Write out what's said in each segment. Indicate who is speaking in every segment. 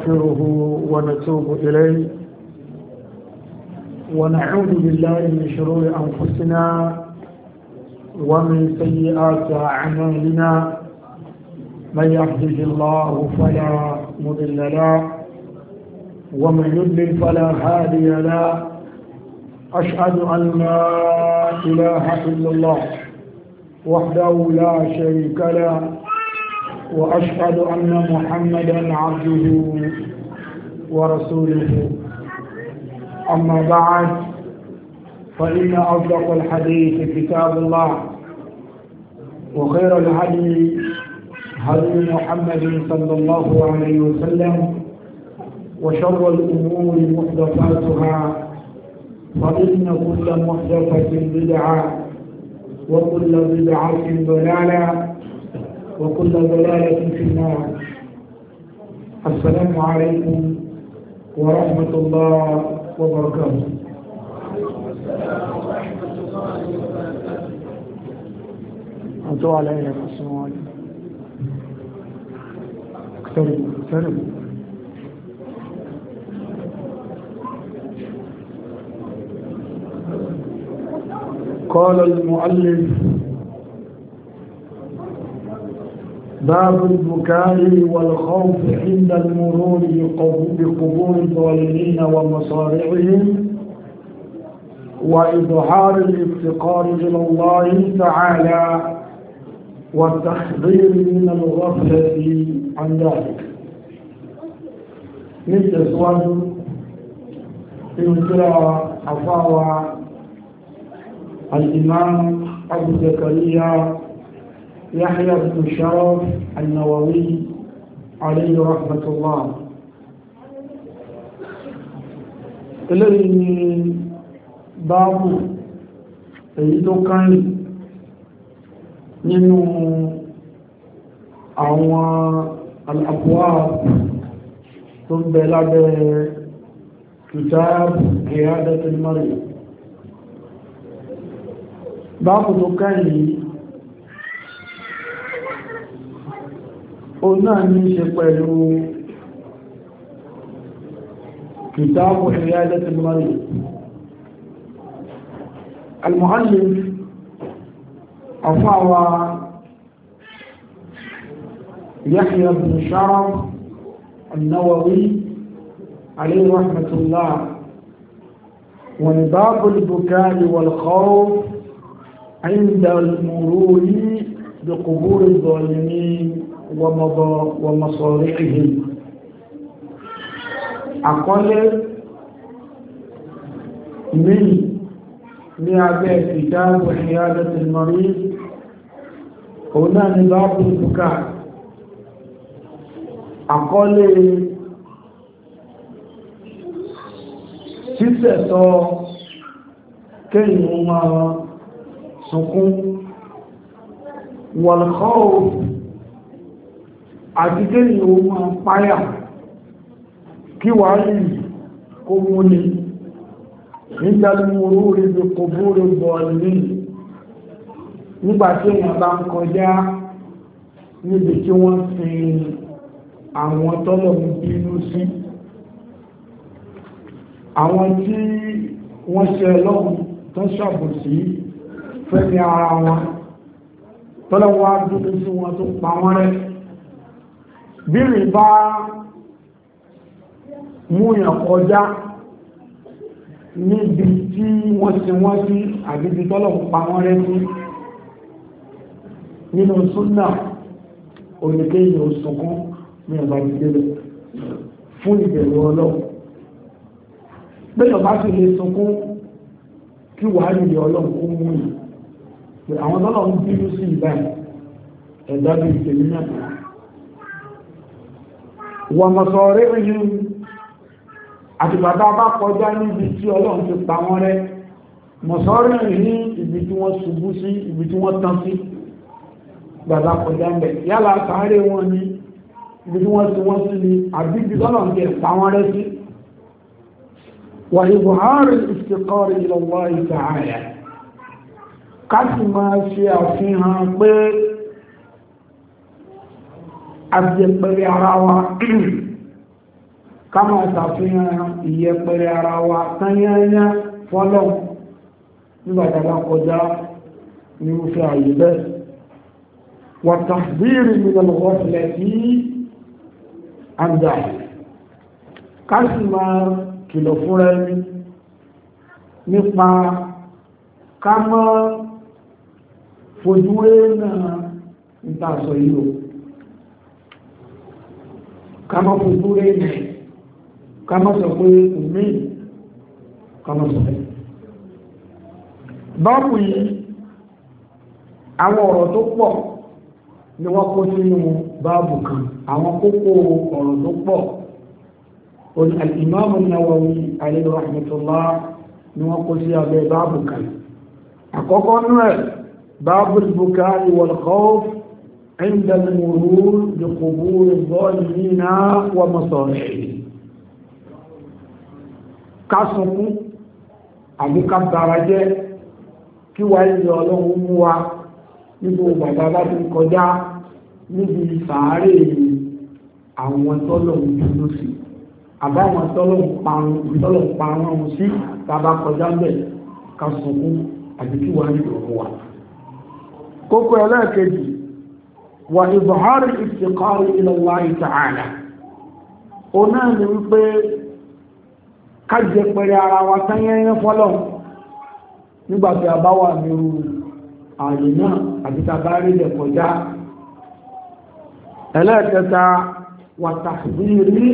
Speaker 1: ونستغفره ونتوب إليه ونعوذ بالله من شرور أنفسنا ومن سيئات أعمالنا من يهده الله فلا مضل له ومن يضلل فلا هادي له أشهد أن لا إله إلا الله وحده لا شريك له وأشهد أن محمدا عبده ورسوله أما بعد فإن أصدق الحديث كتاب الله وخير الهدي هدي محمد صلى الله عليه وسلم وشر الأمور محدثاتها فإن كل محدثة بدعة وكل بدعة ضلالة وكل ضلالة في النار. السلام عليكم ورحمة الله وبركاته. أنتوا علينا السلام عليكم. اقتربوا. قال المؤلف باب البكاء والخوف عند المرور بقبور الظالمين ومصارعهم وإظهار الافتقار إلى الله تعالى والتحذير من الغفلة عن ذلك. مثل سؤال ينكر أفاوى الإمام أبو زكريا يحيى بن شرف النووي عليه رحمة الله إليه باب يدوكان nínú àwọn al-abwab tó ń bẹ lábẹ́ kitab Iyadatul Marid. Báàbù tó káyìí ó náà ní ṣe pẹ̀lú kitab Iyadatul Marid. Al-muallif أفاوى يحيى بن شرف النووي عليه رحمة الله وباب البكاء والخوف عند المرور بقبور الظالمين ومصارعهم. أقل من لأبي كتاب عيادة المريض هنا باب البكاء. أقول sísẹ̀sọ kéyìn ó máa sunkún wal-khawf àti kéyìn ó máa páyà kí wà rí kó mú ní nígbàlúmọ̀rú rí bí qubur az-zalimin nígbàtí èèyàn bá ń kọjá níbi tí wọ́n sin àwọn tọ́lọ̀ ń bínú sí, àwọn tí wọ́n ṣe lọ́wọ́ tó ṣàbòsí fẹ́mi ara wọn tọ́lọ̀ wá dúdú sí wọn tó pa wọ́n rẹ́. bí rí bá múyàn kọjá níbi tí wọ́n ṣe wọ́n sí àbíbi tọ́lọ̀ pa wọ́n rẹ́ sí nínú súnnà oníkéyìn òsùnkún ní ọba ìdílé fún ìbẹ̀rù ọlọ́run. bẹ́ẹ̀ bá sì lè sunkún kí wà ní ọlọ́run kó mú yìí pé àwọn tọ́lọ̀run bínú sí ìbáyìí ẹ̀dá bí ìtẹ̀lú náà wọ́n mọ̀sọ̀rẹ́ ìyún àti bàbá bá kọjá níbi tí ọlọ́run ti pa wọ́n rẹ́. mọ̀sọ̀rẹ́ ní ibi tí wọ́n ṣubú sí, ibi tí wọ́n tán sí, bàbá kọjá ń bẹ̀ yálà sáré wọn ní ibi tí wọ́n ti wọ́n sí ni àbí ibi tọ́lọ̀run ti pa wọ́n rẹ́ sí. وإظهار الافتقار إلى الله تعالى كما فيها àti ẹ̀pẹ̀rẹ̀ ara wa ká máa ṣàfihàn ìyẹpẹrẹ ara wa tányányá fọ́lọ́hun nígbàtà bá kọjá ní irúfẹ́ àyè bẹ́ẹ̀ wàtàbírí minal ghaflati àndà ká sì máa kìlọ̀ fúnra ẹni nípa ká mọ́ fojúwé náà ìtàṣọ yìí o ká mọ́ fojúwé náà ká mọ́ sọ pé òmí ká mọ́ sọ pé báàbù yìí àwọn ọ̀rọ̀ tó pọ̀ ni wọ́n kó sínú báàbù kan àwọn kókó ọ̀rọ̀ tó pọ̀ al-Imam an-Nawawi alayhi rahmatullah ni wọ́n kó sí abẹ́ báàbù kan àkọ́kọ́ nú ẹ̀ báàbù al-bukai wal-khawf inda al-murur bi qubur adh-dhalimina wa masarihihim ká sunkún àbí ká bara jẹ́ kí wá ilẹ̀ ọlọ́run mú wa níbo bàbá bá ti kọjá níbi sàárè àwọn tọ́lọ̀un dúró sí àbáwọn tọ́lọ̀un parun ọmọ sí bàbá kọjá bẹ̀ ká sunkún àbí kí wá ilẹ̀ ọlọ́run wa kókó ẹlẹ́ẹ̀kejì wà ìbọ̀hárì ìfìkọ́rì ila Allah ta'ala o náà ni wípé ká jẹ pẹ̀rẹ̀ ara wa tányẹ́yẹ́ fọ́lọ́run nígbàtí a bá wà nírú ààyè náà àti tàbárí lẹ̀ kọjá ẹlẹ́ẹ̀kẹta wà tàbírí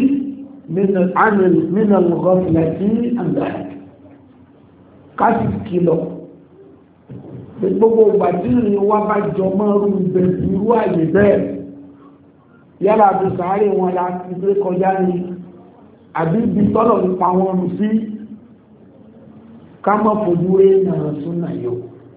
Speaker 1: minal ghaflati àndà káàkì kìlọ̀ gbogbo gbàdírí wá bá jọ mọ́rú irú ààyè bẹ́ẹ̀ yálà àti sàárè wọn láti gbé kọjá ní àbí ibi tọ́lọ̀ nípa wọn sí ká mọ́ fojú rẹ̀ náà súnà yóò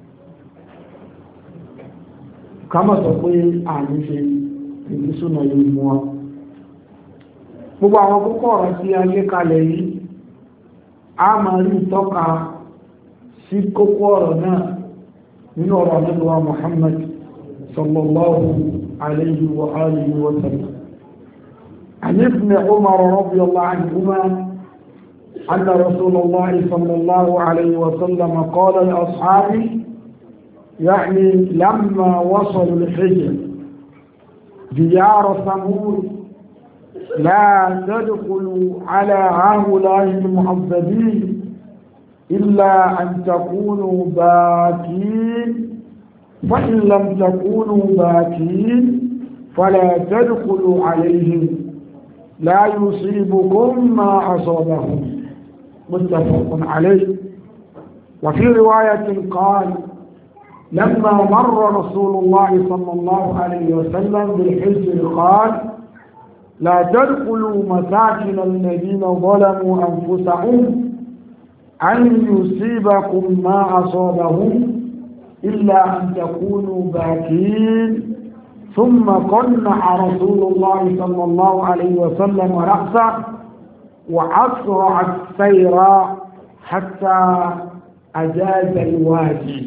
Speaker 1: ká mọ́ sọ pé àní ṣe ìdí súnà yóò mú wọn gbogbo àwọn púpọ̀ ọ̀rọ̀ tí a lé kalẹ̀ yìí a máa rí tọ́ka sí kókó ọ̀rọ̀ náà nínú ọ̀rọ̀ Ànábì Muhammad sallallahu alayhi wa alihi wa sallam عن ابن عمر رضي الله عنهما أن رسول الله صلى الله عليه وسلم قال لأصحابه يعني لما وصلوا الحجر ديار ثمود لا تدخلوا على هؤلاء المعذبين إلا أن تكونوا باكين فإن لم تكونوا باكين فلا تدخلوا عليهم لا يصيبكم ما أصابهم متفق عليه وفي رواية قال لما مر رسول الله صلى الله عليه وسلم بالحجر قال لا تدخلوا مساكن الذين ظلموا أنفسهم أن يصيبكم ما أصابهم إلا أن تكونوا باكين ثم قنع رسول الله صلى الله عليه وسلم رأسه وأسرع السير حتى أجاز الوادي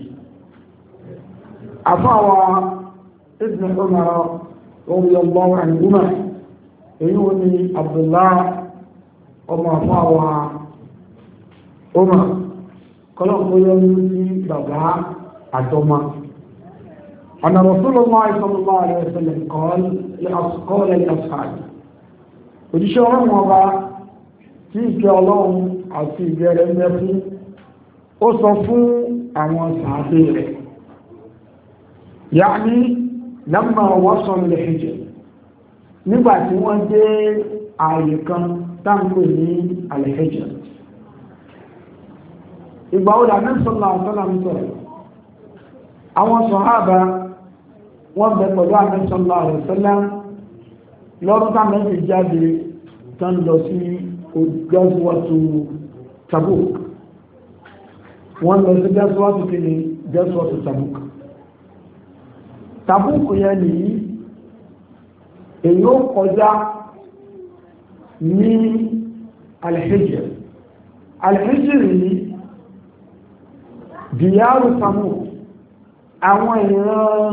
Speaker 1: أفوى ابن عمر رضي الله عنهما يوني عبد الله وما فوى عمر قال يوني بابا أتوما أن رسول الله صلى الله عليه وسلم قال لأصحابه òjíṣẹ́ ọlọ́run ọba tí ìkẹ́ ọlọ́run àti ìbẹ̀rẹ̀ mẹ́fún ó sọ fún àwọn sàábé rẹ̀ yàní lamma wasalu al-hijr nígbàtí wọ́n dé ààyè kan táǹkò ní al-hijr ìgbà ó dàbí sallallahu alaihi wasallam sọ̀rọ̀ àwọn sàhábà wọ́n bẹ pẹ̀lú Ànábì sallallahu alaihi wasallam lọ́rún táwọn ti jáde tán lọ sí gazwatu Tabuk wọ́n lọ sí gazwatu kí ni gazwatu Tabuk Tabuk yẹn nìyí èyí ó kọjá ní al-Hijr al-Hijr ní diyaru Samud àwọn ìran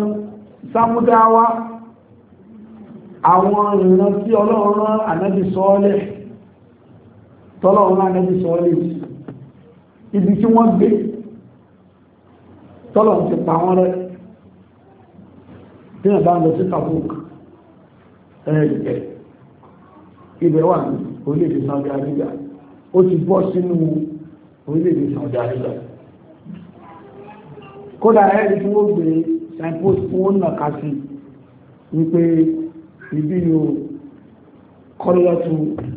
Speaker 1: Samudawa àwọn ìran tí Ọlọ́run rán Ànábì Sọ́ọ́lẹ̀ tọ́lọ́run náà nẹ́bí sọ lè ibi tí wọ́n gbé tọ́lọ́run ti pa wọ́n rẹ́ tí wọ́n bá ń lọ sí Tabuk ẹ̀ẹ́dẹ̀ ibẹ̀ wà ní orílẹ̀-èdè Saudi Arabia ó ti bọ́ sínú orílẹ̀-èdè Saudi Arabia kódà ẹ̀rí tí wọ́n gbé signpost fún wọn nà ká sí wípé ibi yóò kọ́lọ́tù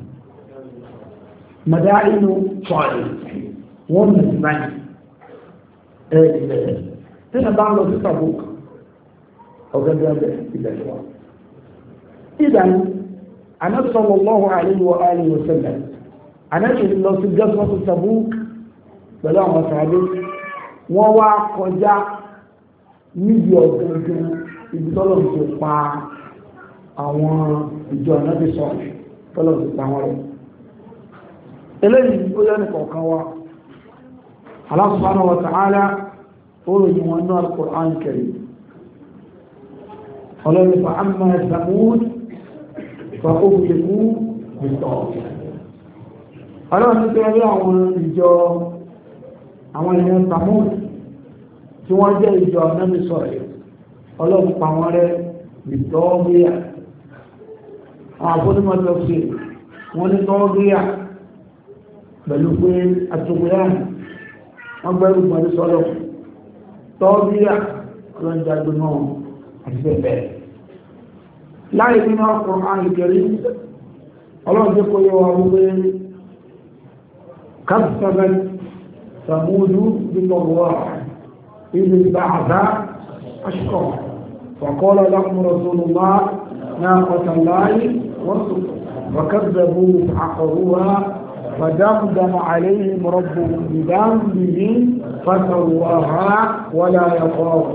Speaker 1: madainu tọ́lì wọ́n nà sí báyìí ẹ̀ẹ́dẹ̀ tí wọ́n bá ń lọ sí Tabuk ọ̀gẹ́gẹ́ ilẹ̀ wa ìdán Ànábì sallallahu alayhi wa alihi wa sallam Ànábì lọ sí gẹ́sọ́tù Tabuk pẹ̀lú àwọn sàádé wọ́n wá kọjá níbi ọ̀gẹ́gẹ́ ibi tọ́lọ̀ ti pa àwọn ìjọ Ànábì sọ̀rọ̀ tọ́lọ̀ ti pa wọn rẹ̀ eléyìí ó yẹ́ nìkọ̀ọ̀kan wa Allah subhanahu wa ta'ala ó ròyìn wọn ní Al-Qur'an Al-Karim ọlọ́run fa amma Samud fa uhliku bit-taghut ọlọ́run ti tẹ́lẹ̀ àwọn ìjọ àwọn èèyàn Samud tí wọ́n jẹ́ ìjọ Ànábì Sọ́ọ̀lì ọlọ́run pa wọ́n rẹ́ bit-taghut àwọn àbónímọ̀tò sí wọ́n ní tọ́gíyà pẹ̀lú pé àtúgbìyà wọ́n gbẹ́rù pẹ̀lú sọ́lọ̀ tọ́gíyà ọlọ́run jágbé náà àti bẹ́ẹ̀ láì nínú Al-Qur'an Al-Karim ọlọ́run jẹ́ kó yẹ wa wípé kazzabat Samudu bit-taghawa idh ba'atha ashqaha faqala lahum rasulullah naqata Allahi wa suqaha fakazzabuhu fa'aqaruha فدمدم عليهم ربهم بذنبهم فسواها ولا يخاف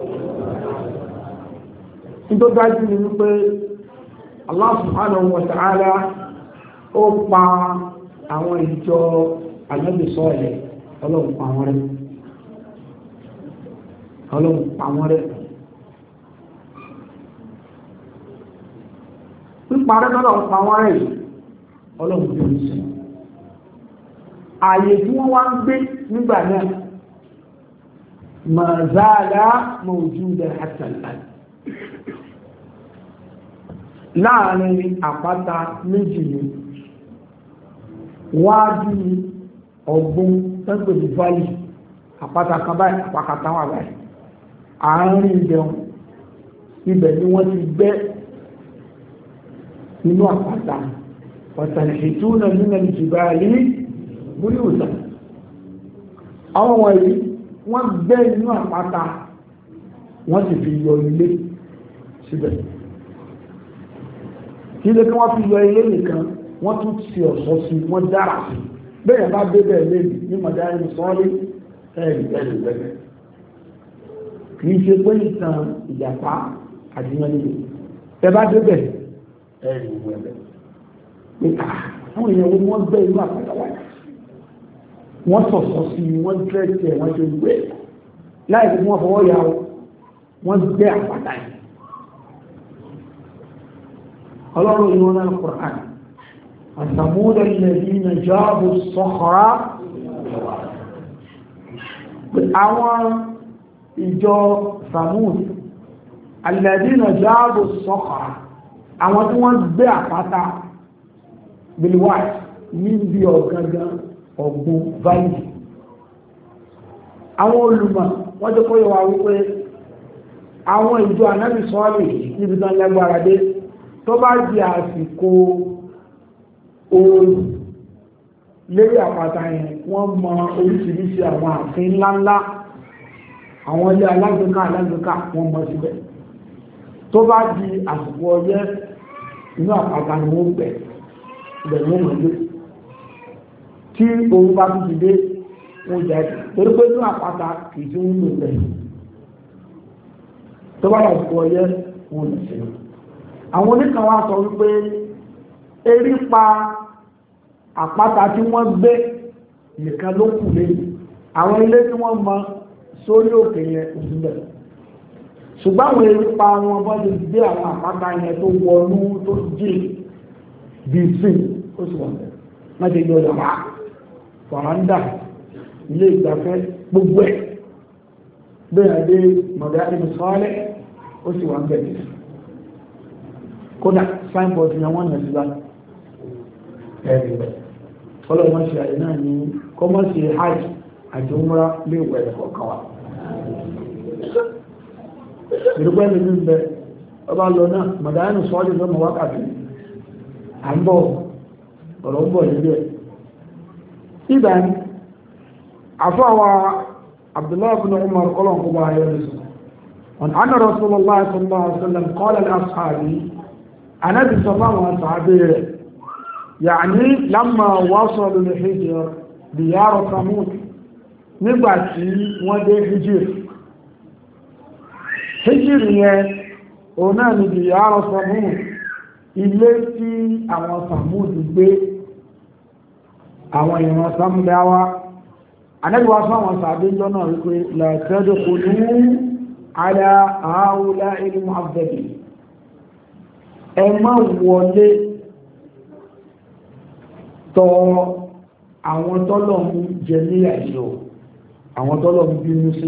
Speaker 1: tó dájú ní wípé Allah subhanahu wa ta'ala ó pa àwọn ìjọ Ànábì Sọ́ọ̀lì ọlọ́run pa wọ́n rẹ́ píparẹ́ lọ́lọ́run pa wọ́n rẹ́ ọlọ́run bí i sí ààyè tí wọ́n wá ń gbé nígbà náà ma zala mawjuda hatta al-an láàrin àpáta méjì ni wájú ọ̀gbun tẹ́gbẹ̀ ní valley àpáta kan báyìí àpákàtà wà báyìí àárín ìbẹ̀rún ibẹ̀ ni wọ́n ti gbẹ́ inú àpáta ọ̀tàlẹ̀ṣẹ̀túnà nínú ìjìbáyé múlí òsà àwọn wọ̀nyí wọ́n gbẹ́ inú àpáta wọ́n sì fi yọ ilé síbẹ̀ kí lé kí wọ́n fi yọ ilé nìkan wọ́n tún ti ọ̀ṣọ́ sí wọ́n dára sí bẹ́ẹ̀ bá débẹ̀ lẹ́yìn ní mọ̀dáyé sọ́ọ́lé ẹ̀rì kì í ṣe pé ìtàn ìjàpá àdìyàn nílò ẹ bá débẹ̀ ẹ̀rì ìwẹ̀lẹ̀ pé àwọn èèyàn wo ni wọ́n gbẹ́ inú àpáta wáyà wọ́n sọ̀sọ̀ sí wọ́n dírẹ́tì ẹ̀ wọ́n ṣe gbé láì fi wọ́n fọwọ́ ya wọ́n gbé àpáta yìí ọlọ́run yìí wọ́n náà Qur'an àtàmúdà alladhina jabu as-sakhra àwọn ìjọ Samud alladhina jabu as-sakhra àwọn tí wọ́n gbé àpáta bilwat níbi ọ̀gangan ọ̀gbun báyìí àwọn olùmọ̀ wọ́n jẹ́ kó yẹ wá wípé àwọn ìjọ Ànábì Sọ́ọ̀lì níbi tán lágbára dé tó bá di àsìkò ooru lérí àpáta yẹn wọ́n mọ oríṣiríṣi àwọn ààfin ńláńlá àwọn ilé alágbèéká wọ́n mọ síbẹ̀ tó bá di àsìkò ọyẹ́ inú àpáta ni wọ́n bẹ̀ ìbẹ̀rẹ̀ wọ́n mọ̀ lé tí ooru bá tún ti dé wọ́n jáde torí pé inú àpáta kìí tí wọ́n lò bẹ̀ tó bá àsìkò ọyẹ́ wọ́n lè ṣe àwọn oníkan wá sọ wípé erí pa àpáta tí wọ́n gbé nìkan ló kù lẹ́yìn àwọn ilé tí wọ́n mọ sórí òkè yẹn òsìlẹ̀ ṣùgbọ́n àwọn erí pa wọn bọ́ ti gbé àwọn àpáta yẹn tó wọnú tó jì bí sí ó sì wọ́n bẹ̀rẹ̀ májè yọ yàrá fàrándà ilé ìgbafẹ́ gbogbo ẹ̀ bẹ́ẹ̀ dé mọ̀dáyé sọ́ọ́lẹ̀ ó sì wà ń bẹ̀rẹ̀ kódà signboard ni wọ́n nà síbá ẹ̀rì rẹ̀ ọlọ́mọ̀ṣẹ́ àyè náà ní kọ́mọ̀ṣì hajj àti umra lè wẹ̀ kọ̀ọ̀kan wa ìrúgbẹ́ mi ní bẹ ọba lọ náà mọ̀dáyé sọ́ọ́lẹ̀ lọ́mọ wákàtí à ń bọ̀ ọ̀rọ̀ ń bọ̀ nílé ẹ̀ ìbẹ̀ni àfọwà Abdullahi bin Umar kọlọ̀ kó bá yọ lẹ́sọ̀ ọ̀nà anna Rasulullah sallallahu alaihi wasallam qala li ashabi anabi sọfá wọn sàábé rẹ̀ yàní lamma wasalu li Hijr diyar Samud nígbàtí wọ́n dé Hijr yẹn òun náà ni diyar Samud ilé tí àwọn Samud gbé àwọn ìran Samudawa anẹ́gbà fáwọn sàbí lọ́nà wípé látẹ́dẹ̀ kò ní ala àáwúlá ilé mu'azzab ẹ má wọlé tọ àwọn tọ́lọ̀ ń jẹ ní àìyọ àwọn tọ́lọ̀ ń bínú sí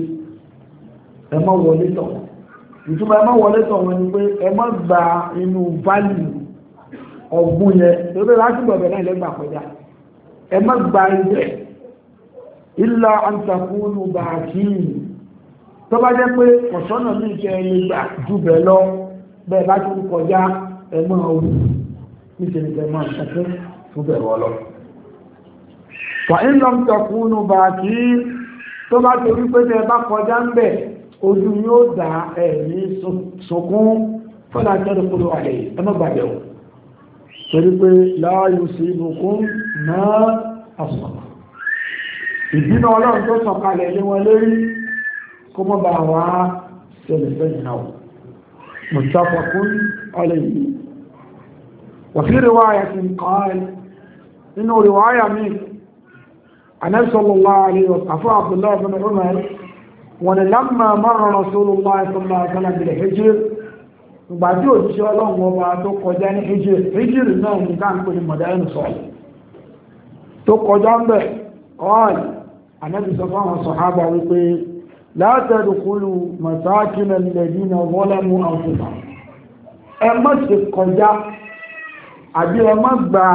Speaker 1: ẹ má wọlé tọ̀ ìtumọ̀ ẹ má wọlé tọ̀ wọn ni pé ẹ má gba inú válì ọ̀gbun yẹn tó láti gbọ̀bẹ̀ náà lẹ́gbà kọjá ẹ má gba ibẹ̀ illa an takunu baqin tó bá jẹ́ pé ọ̀sọ́nà ní ìṣẹ́ ẹni gbà jù bẹ̀ lọ bẹ́ẹ̀ bá tún kọjá ẹ máa wù nítorí ẹ máa ṣẹ́fẹ́ fún bẹ̀rù ọlọ́ fa in lam takunu baqin tó bá torí pé tẹ bá kọjá ń bẹ̀ ojú yóò dá ẹ̀mí sọkún fọ́nà tẹ́lẹ̀ kúrò àlẹ́ ẹ má gbàgbẹ́ o torí pé la yusibukum ma asaba ìbínú ọlọ́run tó sọ̀kalẹ̀ ní wọn lórí kó mọ́ bá wá sẹ́lẹ̀sẹ́yìn náà muttafaqun alayhi wa fi riwayatin qala inú riwaya mi Ànábì sallallahu alayhi wa sallam Abdullah ibn Umar wọn lamma marra Rasulullah sallallahu alayhi wa sallam bil Hijr ìgbàtí òjíṣẹ́ ọlọ́run ọba tó kọjá ní Hijr náà ní káàkiri ní Madainu sọ́ọ̀lẹ̀ tó kọjá ń bẹ̀ ọ́ọ̀lì Ànábì sọ fáwọn sàhábà wípé la tadkhulu masakina alladhina zalamu anfusahum ẹ má ṣe kọjá àbí ẹ má gba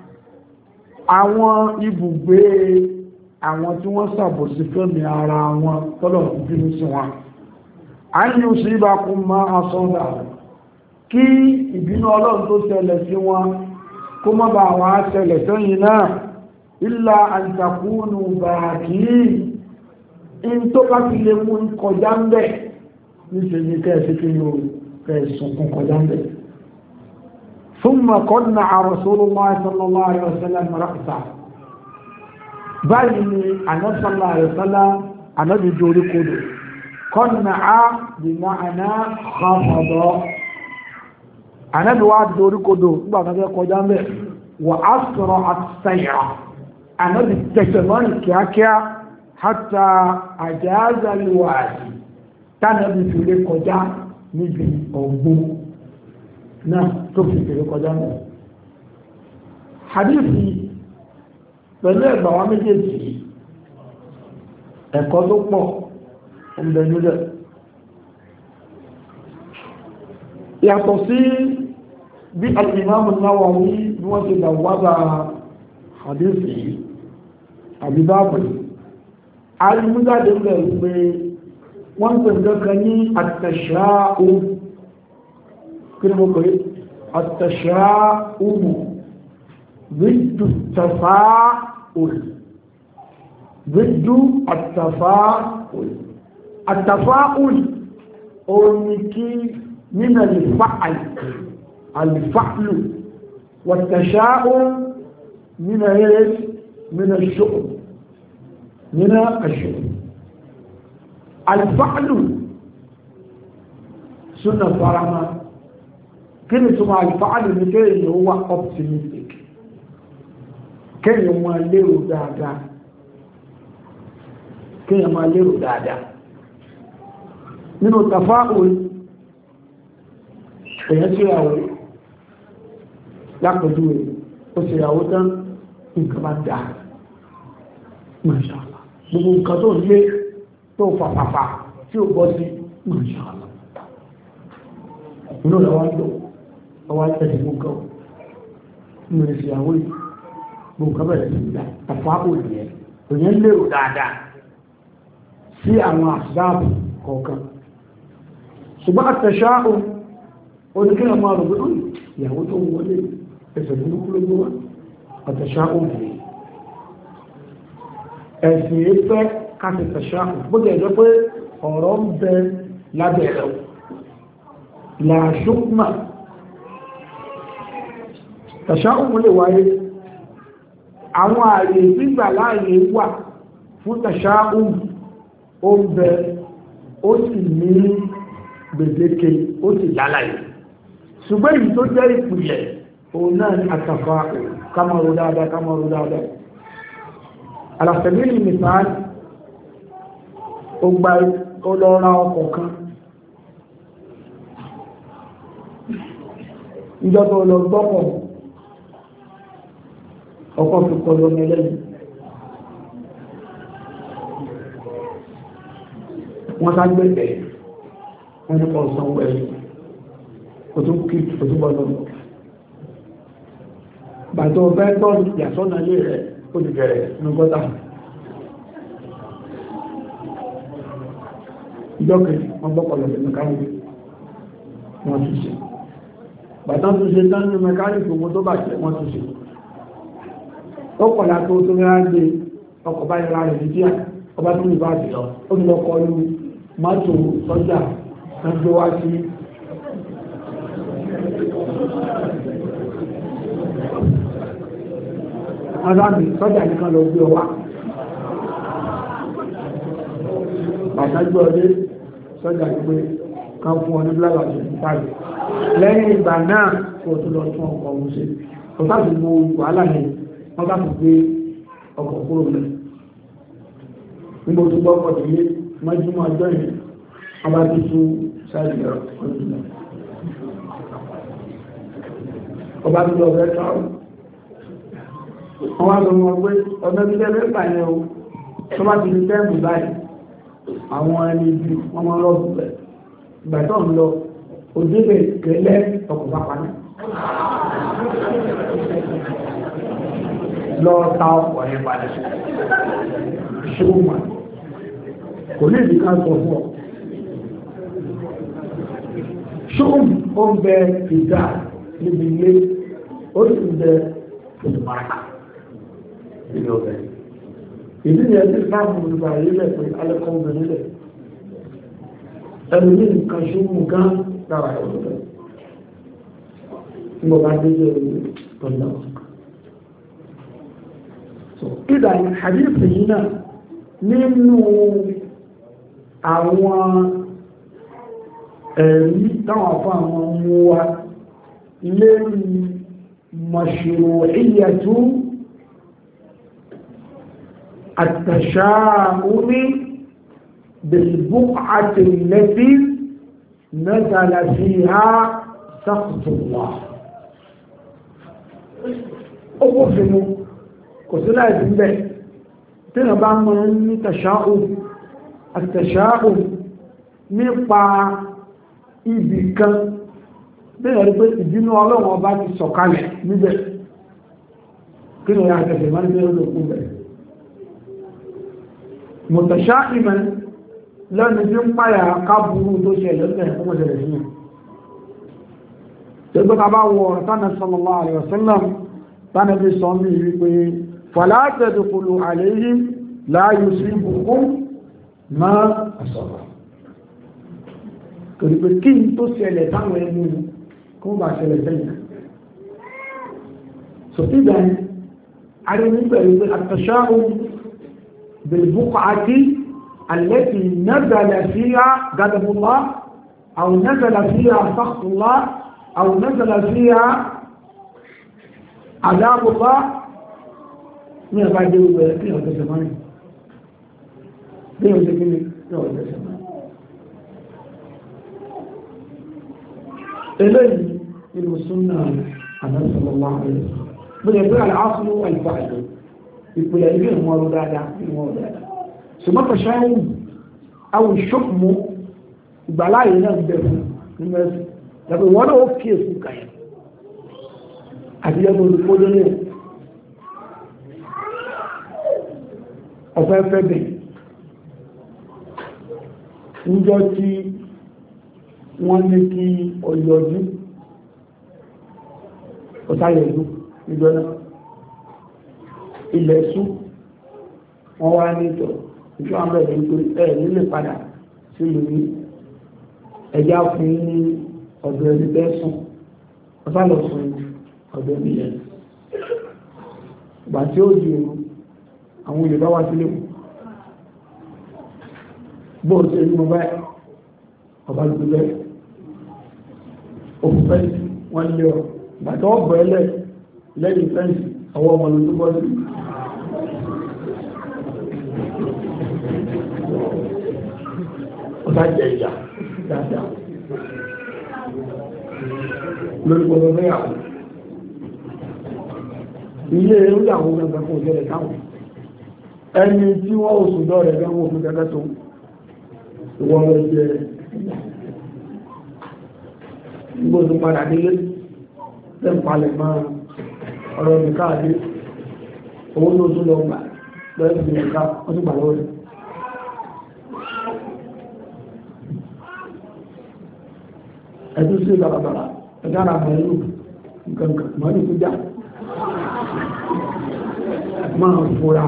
Speaker 1: àwọn ibùgbé àwọn tí wọ́n ṣàbòsí fẹ́mi ara wọn tọ́lọ̀ bínú sí wọn an yusibakum ma asaba kí ìbínú ọlọ́run tó ṣẹlẹ̀ sí wọn kó má bá wọn ṣẹlẹ̀ sẹ́yìn náà illa an takunu baqin in tó bá ti lè mú kọjá ń bẹ̀ níṣẹ́ ní kẹ́ẹ̀sí kí yóò kẹ́ẹ̀sùnkún kọjá ń bẹ̀ thumma qanna'a Rasulullah sallallahu alaihi wasallam ra'sahu báyìí ni Ànábì sallallahu alaihi wasallam Ànábì dorí kodò qanna'a bi ma'na khafada Ànábì wá dorí kodò nígbà kan fẹ́ kọjá ń bẹ̀ wa asra as-sayra Ànábì tẹ̀sẹ̀ mọ́rin kíákíá hatta àjáàzà lùwàdì tánàbí fi lè kọjá níbi ọgbó náà tó fi lè kọjá náà hadithi pẹ̀lú ẹgbà wa méjèèjì ẹ̀kọ́ tó pọ̀ ọmọdéjúlẹ̀ yàtọ̀ sí bí al-Imam an-Nawawi bí wọ́n ti dàwádà hadithi àbíbábùn alìmújáde bẹ̀rẹ̀ pé wọ́n pè gẹ́gẹ́ ní àtàṣáàù kí ni mo pè àtàṣáàù ضد التفاؤل ضد التفاؤل التفاؤل أونيكي من الفعل الفعل والتشاؤم من ايش من الشؤم من الشؤم الفعل سنة فرما كلمة الفعل نكي هو optimistic kéèyàn máa lérò dáadáa kéèyàn máa lérò dáadáa nínú tafáàul èyàn sí ìyàwó lápẹjú rẹ̀ ó sì ìyàwó tán nǹkan bá dáa Masha Allah gbogbo nǹkan tó lé tó fàfàfà tí ó bọ́ sí Masha Allah inú rẹ̀ wá ń lò ọwá tẹ̀lé gbogbo mẹ́rin sí àwọn gbogbo bẹ̀rẹ̀ sí ìdá àfá òyìn òyìn lérò dáadáa sí àwọn àṣìdáàbò kọ̀ọ̀kan ṣùgbọ́n àtẹ̀ṣáàrùn oníkẹ́lẹ̀ máa rò pé ìyàwó tó wọlé ẹsẹ̀ burúkú ló gbé wá àtẹ̀ṣáàrùn ẹ̀sìn ẹ̀fẹ́ káṣẹ̀ tẹ̀ṣáàrùn bó jẹ́ jẹ́ pé ọ̀rọ̀ ń bẹ lábẹ́ ẹ̀rọ làṣùkmà tẹ̀ṣáàrùn lè wáyé àwọn ààyè gbígbà láàyè wà fún tẹ̀ṣáàrùn ó ń bẹ ó sì ní gbèdéke ó sì lálàyé ṣùgbọ́n èyí tó jẹ́ ìpìlẹ̀ òun náà ní àtàfà kámọ̀rò dáadáa alàfẹ́lẹ́lì mìíràn ó gba ọlọ́ra ọkọ̀ kan ìjọba ọlọ́gbọ́kọ̀ ọkọ̀ fi kọlọ mẹ́lẹ́yìn wọ́n sá gbẹ́gbẹ́ wọ́n ní ọ̀sán ẹ̀yìn òtún kí òtún gbọ́dọ̀ bàtọ̀ ọ̀fẹ́ tọ́ ìyàsọ́nà ilé rẹ̀ ó ti bẹ̀rẹ̀ ní gọ́tà ìjọ́kẹ̀ wọ́n gbọ́kọ̀lọ̀ sí mẹ́kánìkì wọ́n tún ṣe bàtọ̀ tún ṣe tán ní mẹ́kánìkì owó tó bàjẹ́ wọ́n tún ṣe ọkọ̀lá tó tó rẹ́ gbé ọkọ̀ bá yẹra rẹ̀ dídíà ọba tó ní bá ti lọ ó ti lọ kọlu mọ́tò sọ́jà ẹgbẹ́ wá sí aláàbì sọ́jà nìkan lọ gbé ọwá bàtàgbé ọdé sọ́jà gbé kan fún ọdún lára ṣe ń parí lẹ́yìn ìgbà náà kò tó lọ tún ọkọ̀ ọ̀hún sí kò sáà sì mú wàhálà ní wọ́n bá fi gbé ọkọ̀ kúrò lẹ́ nígbò tó gbọ́ pọ̀ tìyé mọ́júmọ́ ọjọ́ yìí ọba ti tún sáàdì ẹ̀rọ ọdún lọ ọba tó lọ fẹ́ tọ́rọ wọ́n wá lọ wọ́n pé ọdún tí lẹ́lẹ́ pàyẹ o tó bá ti ní tẹ́ẹ̀mù báyìí àwọn ẹni ibi wọ́n máa rọ́ọ̀bù rẹ̀ ìgbà tó ń lọ òdébè gẹ́lẹ́ ọkọ̀ pápá náà lọ ta ọkọ̀ ẹ̀ padà ṣùgbọ́n kò ní ìdíkà sọ fún ọ ṣùgbọ́n ó ń bẹ ìdá níbi ilé ó sì ń bẹ ìdùmaraka ilé ọbẹ̀ ìdí ni ẹni sáàmù ìgbà ilẹ̀ pé alẹ́kọ̀ọ́ obìnrin lẹ̀ ẹni ní nǹkan ṣùgbọ́n gan lára ẹ̀wọ̀n mo bá dé jẹ́ ìtọ́lá ìdá àdífì yìí náà nínú àwọn ẹ̀rí táwọn afọ́ àwọn mú wa lérí mashru'iyyatu at-tasha'umi bil-buq'ati allati nazala fiha sakhtullah ó kó fínú kò sí láìsí ń bẹ̀ tí wọ́n bá mọ́ ní àtàṣáhùn nípa ibì kan bẹ́ẹ̀ rí pé ìbínú ọlọ́run ọba ti sọ̀kalẹ̀ níbẹ̀ kí ni àtẹ̀sẹ̀ máa ń gbé olóòkú bẹ̀ mọ̀tàṣá ìmẹ̀ lẹ́nu tí ń páyà kábùrú tó ṣe ẹ̀lẹ́sẹ̀ ọmọdé sí ṣẹ́gbẹ́ ta bá wọ ọ̀rọ̀tánà sallallahu alaihi wasallam tánàbí sọ mí wípé fala tadkhulu alayhim la yusibukum ma asaba torí pé kí n tó ṣẹlẹ̀ táwọn ẹnu kó bá ṣẹlẹ̀ sẹ́yìn so ìgbàn arí nígbẹ̀rẹ̀ pé at-tasha'um bil-buq'ati allati nazala fiha ghadabullah aw nazala fiha sakhtullah aw nazala fiha adabullah ní ẹ̀bá jẹ́ gbogbo ẹ̀ kí ọ̀tọ̀ ṣe mọ́rin bí o ṣe kí ní ọ̀tọ̀ ṣe mọ́rin eléyìí nínú súnnà àdásọ̀lọ́wọ́ ààrẹ bóyá pé àlàáfíà àìfààyè ìpìlẹ̀ ilé ìwọ̀n ọ̀rọ̀ dáadáa ìwọ̀n ọ̀rọ̀ dáadáa ṣùgbọ́n tẹ̀sán àwọn ìṣòkùnmó ìgbàláyé náà ń bẹ̀rù nínú ẹ̀sìn tàbí wọ́n náà ó kí èsì kàyẹ̀ àti ẹgbẹ́ olùkójọ́ ní ọ̀fẹ́fẹ́ bẹ̀ níjọ́ tí wọ́n ní kí ọyọ̀jú ọ̀táyọ̀jú níjọ́ náà ilẹ̀ ṣú wọ́n wá ní ìtọ̀ ìjọ àbẹ̀rẹ̀ nítorí nílé padà sí lórí ẹjá fún ní ọ̀dọ̀ ẹni tẹ́sùn ọ̀sálọ̀sùn ọ̀dọ̀ nílẹ̀ ìgbà tí ó di òru àwọn olè bá wá sílé bóò tí ẹni mo bá ọba gbẹ̀gbẹ̀ òkú fẹ́ǹsì wọ́n lé ọ ìgbà tí wọ́n bọ̀ ẹlẹ̀ lẹ́yìn fẹ́ǹsì ọwọ́ ọmọ lójú bọ́ sí ọ̀tá jẹ ìjà dáadáa lórí gbogbo mẹ́yàwó ilé ìyàwó gbẹ̀gbẹ̀ fún òjẹ́rẹ̀ káwọn ẹni tí wọ́n oṣù dọ́rẹ̀ gẹ́wọ́n òfin gẹ́gẹ́ tó wọ́n lọ jẹ́ gbogbo padà délé lẹ́mpalẹ̀ máa ọ̀rọ̀ nìkáàdé owó ló tún lọ gbà lẹ́yìn ìrìnká wọ́n tún gbà lọ́wọ́ rẹ̀ ẹ̀tún sí ìlàbàbàrà ẹ̀dára mẹ́lú nǹkan mọ́lú kú já máa fúra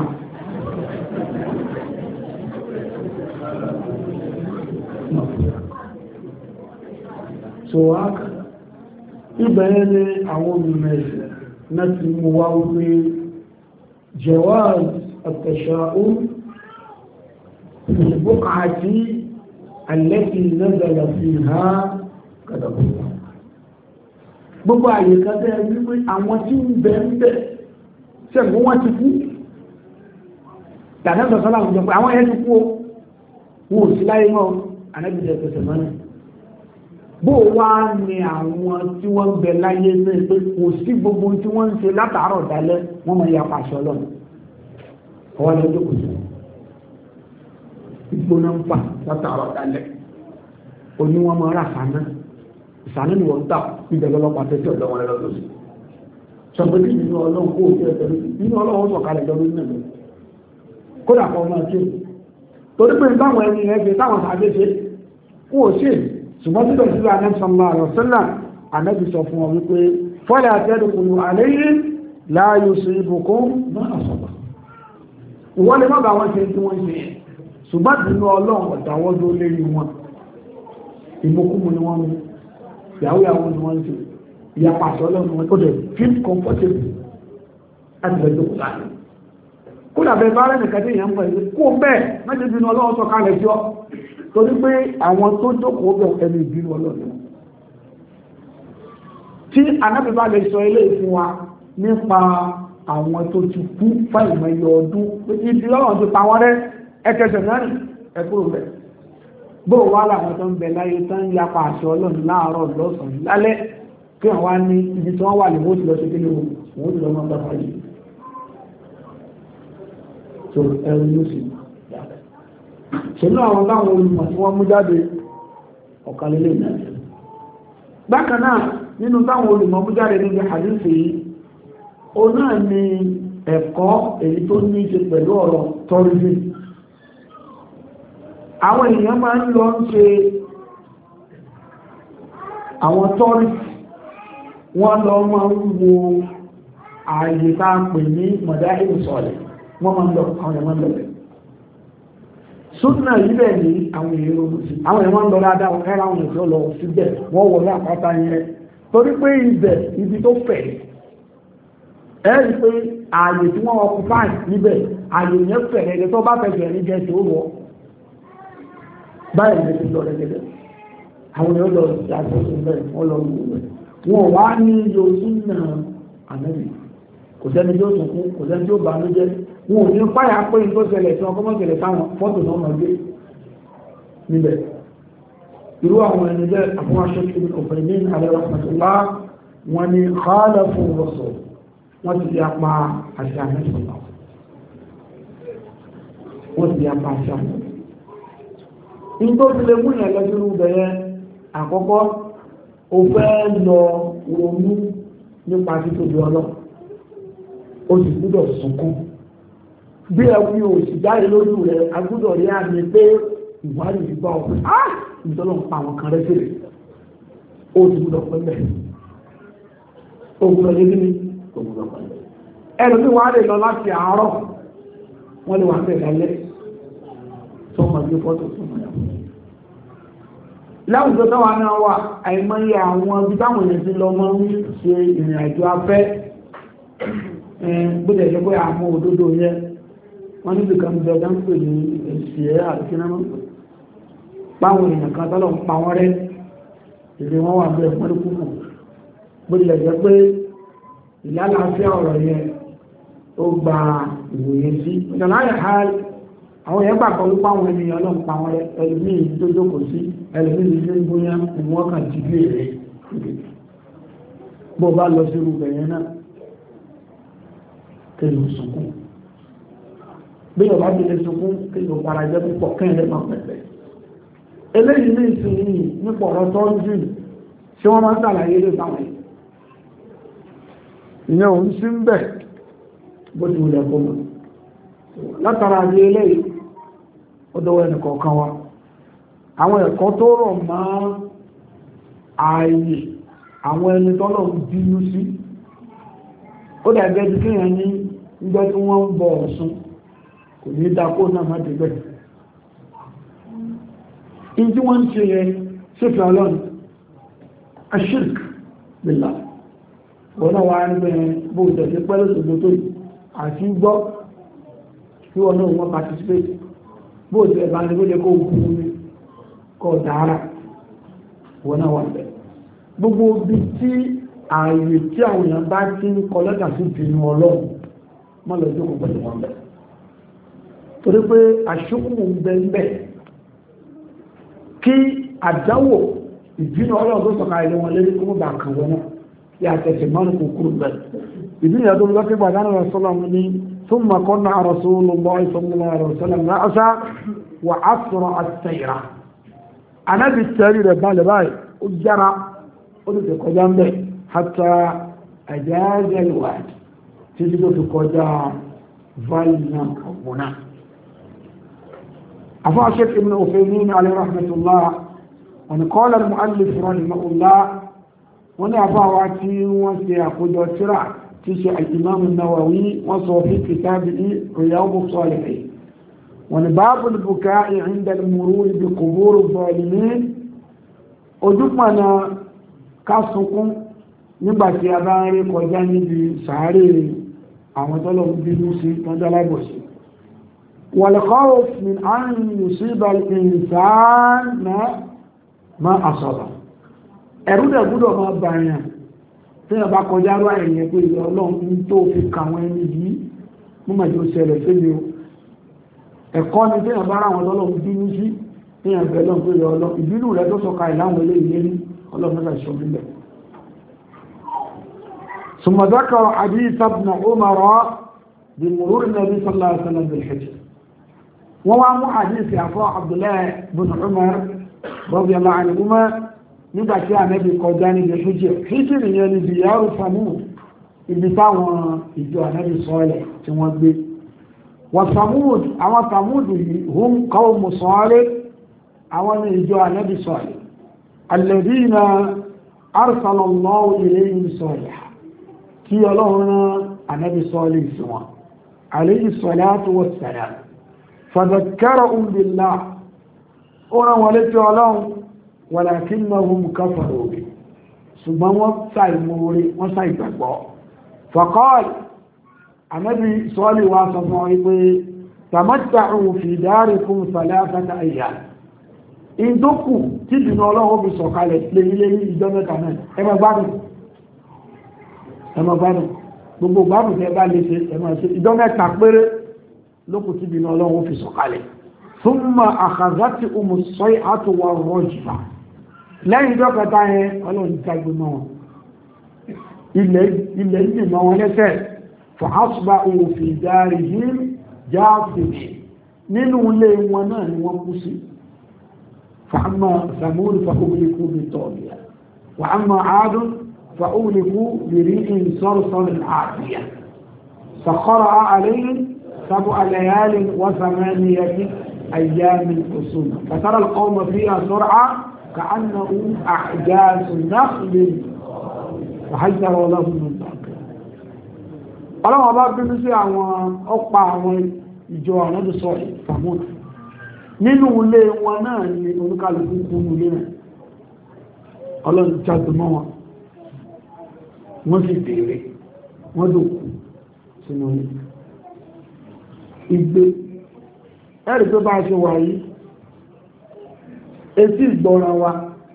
Speaker 1: so ákà ibẹ̀rẹ̀ ní àwọn olùmẹ̀ẹ̀sẹ̀ náà ti mú wá wípé jawaz at-tasha'um fi al-buq'ati allati nazala fiha kàdàkùnrin gbogbo àyè kan tẹ́ wípé àwọn tí ń bẹ ń bẹ sẹ́gbọ́n wọ́n ti kú tàbí sọ́lá àwọn ìjọba àwọn ẹ̀ ti kú wọn ò sí láyé mọ́ anábìdẹ̀ pẹ̀sẹ̀ mọ́nà bó wá ní àwọn tí wọ́n ń bẹ láyé pé kò sí gbogbo tí wọ́n ń ṣe látàárọ̀ dálẹ́ wọ́n mọ̀ ya pàṣọ lọ́nà ọwọ́ lọ́jọ́ kò sí ìgbóná ń fà látàárọ̀ dálẹ́ oní wọn mọ̀ ra sànà ìsànà ni wọ́n ń tà ìdẹ̀lọ́lọ́pàá tẹ́tẹ́ ọ̀dọ́ wọn lọ́dọ̀ sí sọpẹ́tì nínú ọlọ́run kó òjò ẹ̀tọ́ nínú ọlọ́run sọ̀kalẹ̀ lọ́dún nínú kódà kan máa ṣe torí pé báwọn ẹni ẹgbẹ́ táwọn sàájé ṣe kó o ṣe ṣùgbọ́n síbẹ̀ síbẹ̀ anẹ́sọ̀lá àrọ̀sẹ́là anẹ́bí sọ fún ọ wípé fọ́lẹ̀ àtẹ́dùkùnù àlẹ́yìn láàyò sí ibùkún náà sọ̀bà ìwọ́n lè má bá wọn ṣe tí wọ́n ṣe ṣùgbọ́n nínú ọlọ́run ọ̀dáwọ́dó lérí wọn ìmọ̀kúmu ni wọ́n mú ìyàwó ni wọ́n ṣe ìyàpàṣọ ọlọ́run wọn ó dẹ̀ feel comfortable láti lọ jókòó láàrin kó dàbẹ̀ bá rẹ̀ nìkan tí èèyàn ń pẹ̀lú kó bẹ́ẹ̀ mẹ́jọ bínú ọlọ́run sọ kalẹ̀ jọ torí pé àwọn tó jókòó bẹ̀ ẹni ìbínú ọlọ́run tí Ànábì bá lè sọ ilé ìfún wa nípa àwọn tó ti kú fáìmọye ọdún ibi ọlọ́run ti pa wọ́n rẹ́ ẹkẹsẹ̀ mẹ́rin ẹkúrò bẹ̀ bó wà láwọn tó ń bẹ láyé tó ń yapa àṣẹ ọlọ́run láàárọ̀ lọ́sàn-án lálẹ́ kí wọ́n wá ní ibi tí wọ́n wà ní wọ́n ti lọ sí kí ní wọ́n ti lọ mọ́ bá fàájì tó ẹrù ló sì ṣèlú àwọn táwọn olùmọ̀ tí wọ́n mú jáde ọ̀kàlélẹ̀ náà bákan náà nínú táwọn olùmọ̀ mú jáde níbi àdínsì yìí ó náà ni ẹ̀kọ́ èyí tó ní ṣe pẹ̀lú ọ̀rọ̀ tourism àwọn èèyàn máa ń lọ ń ṣe àwọn tourist wọ́n lọ máa ń wo ààyè tá a pè ní mọ̀dáhìrì sọ̀lẹ̀ wọ́n máa ń lọ àwọn ẹ̀wọ̀n lọ́lẹ̀ súnà yíbẹ̀ ní àwọn èèyàn lọ sí àwọn ẹ̀wọ̀n lọ dáadáa wọ́n kẹ́ra àwọn èèyàn lọ síbẹ̀ wọ́n wọlé àpáta yẹn torí pé ibẹ̀ ibi tó fẹ̀ ẹ́ rí pé ààyè tí wọ́n occupy níbẹ̀ ààyè yẹn fẹ̀ ẹ̀rẹ́ tó bá fẹ̀fẹ̀ ní jẹ́ tó wọ́ báyìí lè ti lọ rẹ̀gẹ̀dẹ̀ àwọn èèyàn lọ sí àjọṣe bẹ́ẹ̀ wọ́n lọ wù rẹ̀ wọn wá ní yóò súnà àmẹ́rì kò sẹ́ni tí ó sunkún kò sẹ́ni tí ó bàánú jẹ́ wọn ò ní páyà pé ní tó ṣẹlẹ̀ tí wọn kọ́ mọ́ ṣẹlẹ̀ táwọn fọ́tò náà mọ̀ gbé níbẹ̀ irú àwọn ẹni jẹ́ àfúnwáṣẹ́ ìbí ọ̀fẹ́ ní alẹ́ rahmatullah wọn ni khalafu rasul wọ́n ti di apá àṣà mẹ́sàn-án wọ́n ti di apá àṣà nítorí lè mú ìyàn lọ́sírú bẹ̀rẹ̀ àkọ́kọ́ o fẹ́ lọ ronú nípa títóbi ọlọ́ o sì gbúdọ̀ sunkún bí ẹwú o sì jáde lójú rẹ̀ agbúdọ̀ rí àmì pé ìwádìí ìgbà ọ̀pẹ́ ìtọ́lọ̀ ń pa àwọn kan rẹ̀ sílẹ̀ ó ti gbúdọ̀ pẹ́lẹ̀ ogun ọjọ́ gíní ogun ọjọ́ pẹ́lẹ̀ ẹnu tí wọ́n á lè lọ láti àárọ̀ wọ́n lè wà pẹ̀ lálẹ́ tó mọ̀ sí fọ́tò tó mọ̀ yàwó láwùjọ táwa náà wà àìmọye àwọn ibi táwọn èèyàn ti lọ mọ́ ń ṣe ìrìn àjò afẹ́ gbọ́dọ̀ jẹ́ pé àwọn òdodo yẹn wọ́n níbi kan bẹ ọjọ́ ń pè ní ìṣẹ́ àti kínámọ́ páwọn èèyàn kan tọ́lọ̀ ń pa wọ́n rẹ́ ìrìn wọn wà bẹ́ẹ̀ wọ́n kúkú gbọ́dọ̀ jẹ́ pé ìlàlàáfíà ọ̀rọ̀ yẹn ó gba ìwòye sí ìjọláyà ha àwọn èèyàn gbàgbọ́ wípé àwọn ènìyàn náà ń pa wọ́n rẹ́ ẹlòmíì tó jókòó sí ẹlòmíì tó ń gbóyá ìwọ́n kan ti gbé rẹ̀ bó bá lọ sí irúgbẹ̀ yẹn náà kéèyàn sunkún bí ọba bí lè sunkún kéèyàn para jẹ́ púpọ̀ kéèyàn máa pẹ̀lẹ̀ eléyìí ní ìsinyìí nípa ọ̀rọ̀ tọ́jú tí wọ́n máa ń sàlàyé lè báwọn ìyẹn òun sí ń bẹ̀ bó ti wùlẹ̀ fún mi látara àti eléyìí ó dọwọ́ ẹnì kọ̀ọ̀kan wa àwọn ẹ̀kọ́ tó rọ̀ mọ́ ààyè àwọn ẹni tọ́lọ̀ ń bínú sí ó dàgbẹ́ bí kéèyàn ní ìgbẹ́ tí wọ́n ń bọ Ọ̀ṣun kò ní dákó náà má débẹ̀ in tí wọ́n ń ṣe yẹ sífẹ́ ọlọ́run ashirk billah wọ́n náà wá ń bẹ̀rẹ̀ bó tẹ̀sí pẹ́lú ṣògbó tó àti gbọ́ tí wọ́n náà wọ́n participate bó tẹ̀ bá ní wọ́n kó kú ní kọ́ dára wọ́n náà wà bẹ̀ gbogbo bí tí ààyè tí àwọn èèyàn bá ti ń kọ lẹ́tà sí ìpinnu ọlọ́run mọ́ lọ jókòó pẹ̀lú wọn bẹ̀ torí pé àṣùkù ń bẹ ń bẹ̀ kí àdáwò ìbínú ọlọ́run tó sọ̀ka ilé wọn lérí kó mọ́ bá kàn wọ́n náà yà tẹ̀sẹ̀ mọ́nù kò kúrò bẹ̀ ìdí ìyá tó lọ́kẹ́ bàdá náà sọ́lá mi ní ثم قلنا رسول الله صلى الله عليه وسلم رأسا وعصر السيرة أنا بالتالي ربما لباي أجرى قلت قدام به حتى أجاز الوقت تجد في قدام ظلنا هنا أفا شيخ ابن عثيمين عليه رحمة الله وأن قال المؤلف رحمه الله وأن أفا واتي وسيأخذ وسرع تشي الإمام النووي وصوفي كتابه رياض الصالحين ونباب البكاء عند المرور بقبور الظالمين ojúpọ̀nà kásùnkún nígbàtí a bá ń rí kọjá níbi sàárè àwọn tọ́lọ̀ bínú sí tọ́jọ́lábọ̀sí والخوف من أن يصيب الإنسان ما أصابه ẹ̀rù dẹ̀ gbọ́dọ̀ máa bàyàn tí a bá kọjá rọ ẹ̀yẹ pé ìlú ọlọ́run tó fi kàwọn ẹni yìí mú màjú ṣẹlẹ̀ sílé o ẹ̀kọ́ ni tí a bá ra àwọn ọlọ́run bínú sí tí a bẹ̀rẹ̀ lọ́n pé ìlú ọlọ́run ìbínú rẹ̀ tó sọka ìláwọn ilé ìlé ní ọlọ́run mẹ́ta ìṣọ́bílẹ̀ ثم ذكر حديث ابن عمر بمرور النبي صلى الله عليه وسلم بالحجر وهو حديث عفوا عبد الله بن عمر رضي الله عنهما nígbàtí àmẹ́bí kọjá níbi hijiri yẹn ni diyaru Samud ibi táwọn ìjọ àmẹ́bí sọ́ọ̀lẹ̀ tí wọ́n gbé wọ́n Samud àwọn Samud yìí hum qawmu Salih àwọn ní ìjọ àmẹ́bí sọ́ọ̀lẹ̀ alladhina arsala Allahu ilayhim Salih kí ọlọ́run rán àmẹ́bí sọ́ọ̀lẹ̀ sí wọn alayhi salatu wassalam fadhakkarahum billah ó rán wọn létí ọlọ́run ولكنهم كفروا به ثم وصاي gbàgbọ́ فقال النبي صلى الله عليه وسلم تمتعوا في داركم 3 أيام in doku tí dùn Ọlọ́run bí sọ̀kalẹ̀ lẹ́yìn ìjọ mẹ́ta náà ẹ má gbádùn gbogbo gbádùn tẹ́ bá lè ṣe ẹ má ṣe ìjọ mẹ́ta péré lókù tí dùn Ọlọ́run fi sọ̀kalẹ̀ ثم أخذتهم الصيحة والرجفة lẹ́yìn ìjọ kẹta yẹn ọlọ́run jágbé mọ́ wọn ilẹ̀ ìdìmọ̀ wọn lẹ́sẹ̀ فأصبحوا في دارهم جاثمين nínú ilé wọn náà ni wọ́n kú sí. فأما ثمود فأهلكوا بالطاغية وأما عاد فأهلكوا بريح صرصر عاتية سخرها عليهم 7 ليال و8 أيام حسوما فترى القوم فيها صرعى كأنهم أحجاز نخل فحذر لهم من ذلك. ọlọ́wọ́ bá bínú sí àwọn ọ̀pá àwọn ìjọ àwọn sọ́ọ̀lì Samud nínú ilé wọn náà ni oníkàlùkù kúrú ilé rẹ̀ ọlọ́run jáde mọ́ wọn wọ́n sì bèèrè wọ́n dòkú sínú ìgbé ẹ̀rì tó bá ṣe wà yìí etí ìgbọ́ra wa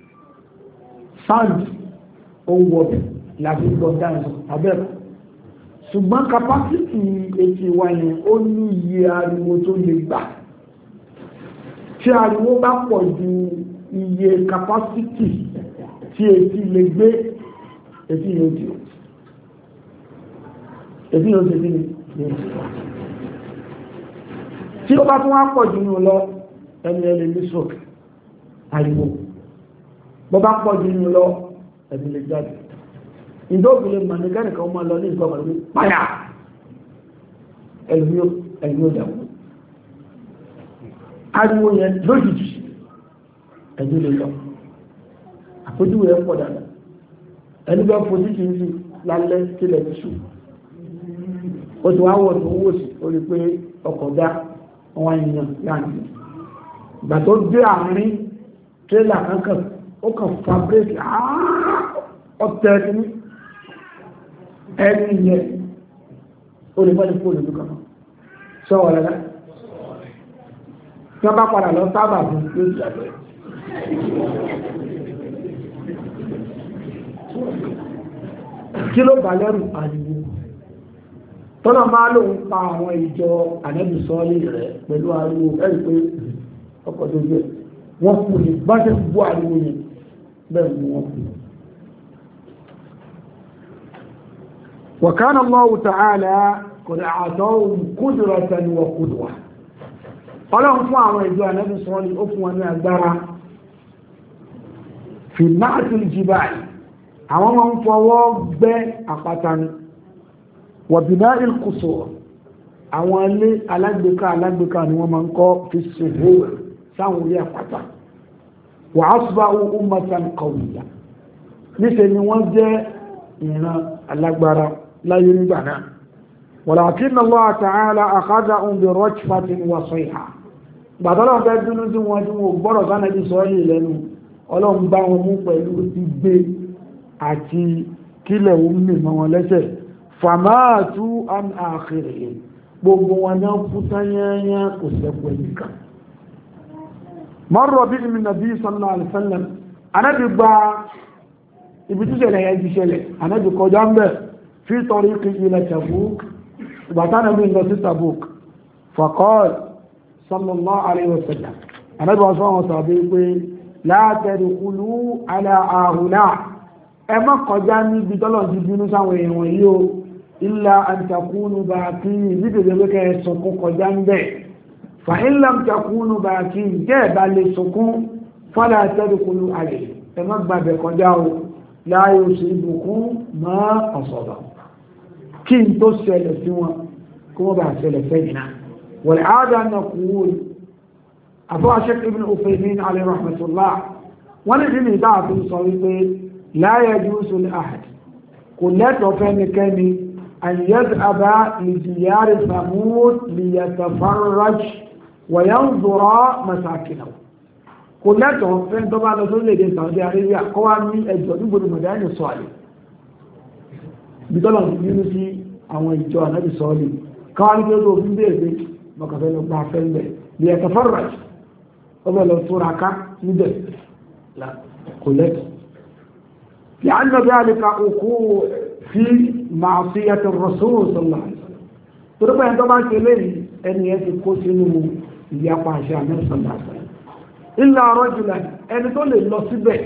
Speaker 1: sáàdì ohun wọ̀bẹ̀ láti gbọ́ dáìsọ̀ abẹ́rẹ̀ ṣùgbọ́n kapásítì etí wa yẹn ó ní iye ariwo tó lè gbà tí ariwo bá pọ̀ ju iye kapásítì tí etí lè gbé etí yóò tí ó ti bí ní tí ó bá tún wá pọ̀ jù ní lọ ẹni ẹni ní stroke ariwo bọ́ bá pọ̀ jù ní lọ ẹni lè jáde ìdókùnlé mọ̀nìkẹ́nìkan ọmọ lọ ní ìgbọ́mọ̀ lórí páyà ẹ̀lú ìdàmú ariwo yẹn lójijì ẹni lè lọ àpójúwò ẹ̀ pọ̀ dáadáa ẹni bẹ́ fojú kìí sí lálẹ́ kílẹ̀ ti ṣù ó ti wá wọ̀ tó wò sí orí pé ọkọ̀ dá wọn èèyàn láàrin ìgbà tó dé àárín tírélà kankan ó kàn fa bírèkì ọ̀tẹ̀ ní ẹni yẹn ó lè mọ́lẹ̀ fóònù lókàn sọ́wọ́ lẹ́lẹ́ tí wọ́n bá padà lọ sábà fún yóò ti àgbẹ̀ kí ló bà lẹ́rù àdìgbò tọ́nà máa lòun pa àwọn ìjọ ànẹ́bì sọ́ọ́lì rẹ̀ pẹ̀lú ariwo ẹ̀rì pé ọkọ̀ tó jẹ́ wọ́n kú ní bá ṣe gbọ́ ariwo yẹn bẹ́ẹ̀ ni wọ́n kú. wa kana Allahu ta'ala qad a'tahum qudratan wa qudwa ọlọ́run fún àwọn ìjọ ànẹ́bì sọ́ọ́lì ó fún wọn ní agbára fi na'til jibal àwọn máa ń fọwọ́ gbẹ́ àpáta ni wàbìnà ìkùsọ̀ àwọn ilé alágbèéká ni wọ́n máa ń kọ́ fi ṣòwò sáwọn orí àpáta wà á sọ́bà ummatan qawiyya níṣẹ́ ni wọ́n jẹ́ ìran alágbára láyé nígbà náà walakinna Allah ta'ala akhadhahum bi rajfatin wa sayha gbàtọ́lọ́ fẹ́ dúnú tí wọ́n gbọ́dọ̀ sánàbí sọ́ọ́lì lẹ́nu ọlọ́run bá wọn mú pẹ̀lú igbe àti kílẹ̀ omi mọ́ wọn lẹ́sẹ̀ fàmáàtú an àkìrì gbogbo wọn náà fúta yányá kò sẹ́kọ̀ọ́ nìkan mọ́rọ̀ bí i nàbí sallallahu alaihi wasallam anábì gba ibi tí ṣẹlẹ̀ yẹn ti ṣẹlẹ̀ anábì kọjá ń bẹ̀ fi tariqi ila Tabuk ìgbàtánà bí lọ sí Tabuk faqala sallallahu alaihi wasallam anábì wọn sọ́wọ́n sàbí pé la tadkhulu ala ahula ẹ má kọjá níbi tọ́lọ̀ ti bínú sáwọn èèyàn yìí o illa an takunu baqin nítorí pé kẹ́ ẹ sọkún kọjá ń bẹ̀ fa in lam takunu baqin tẹ́ ẹ bá lè sọkún fala tadkhulu alayhi ẹ má gbàbẹ̀ kọjá o la yusibukum ma asaba kí n tó ṣẹlẹ̀ sí wọn kó wọ́n bá ṣẹlẹ̀ sẹ́yìn náà wal aada naqul àfọwọ́ Shaykh Ibn Uthaymin alayhi rahmatullah wọ́n lè dín ní ìdáàbò sọ wípé لا يجوز لأحد كلت وفنكني أن يذهب لديار ثمود ليتفرج وينظر مساكنه كلت وفن طبعا رسول الله سعودي عربية قوامي الجنوب المدائن الصالح بطلع يونسي أو الجوان النبي صالح قال كده في بيته مكفل بعفن ليتفرج أما لو صورك ندر لا كلت لأن ذلك وقوع في معصية الرسول صلى الله عليه وسلم تربى عندما كليه أن يتكسنه يقع شامل صلى الله عليه وسلم إلا رجلا أن تقول الله سبح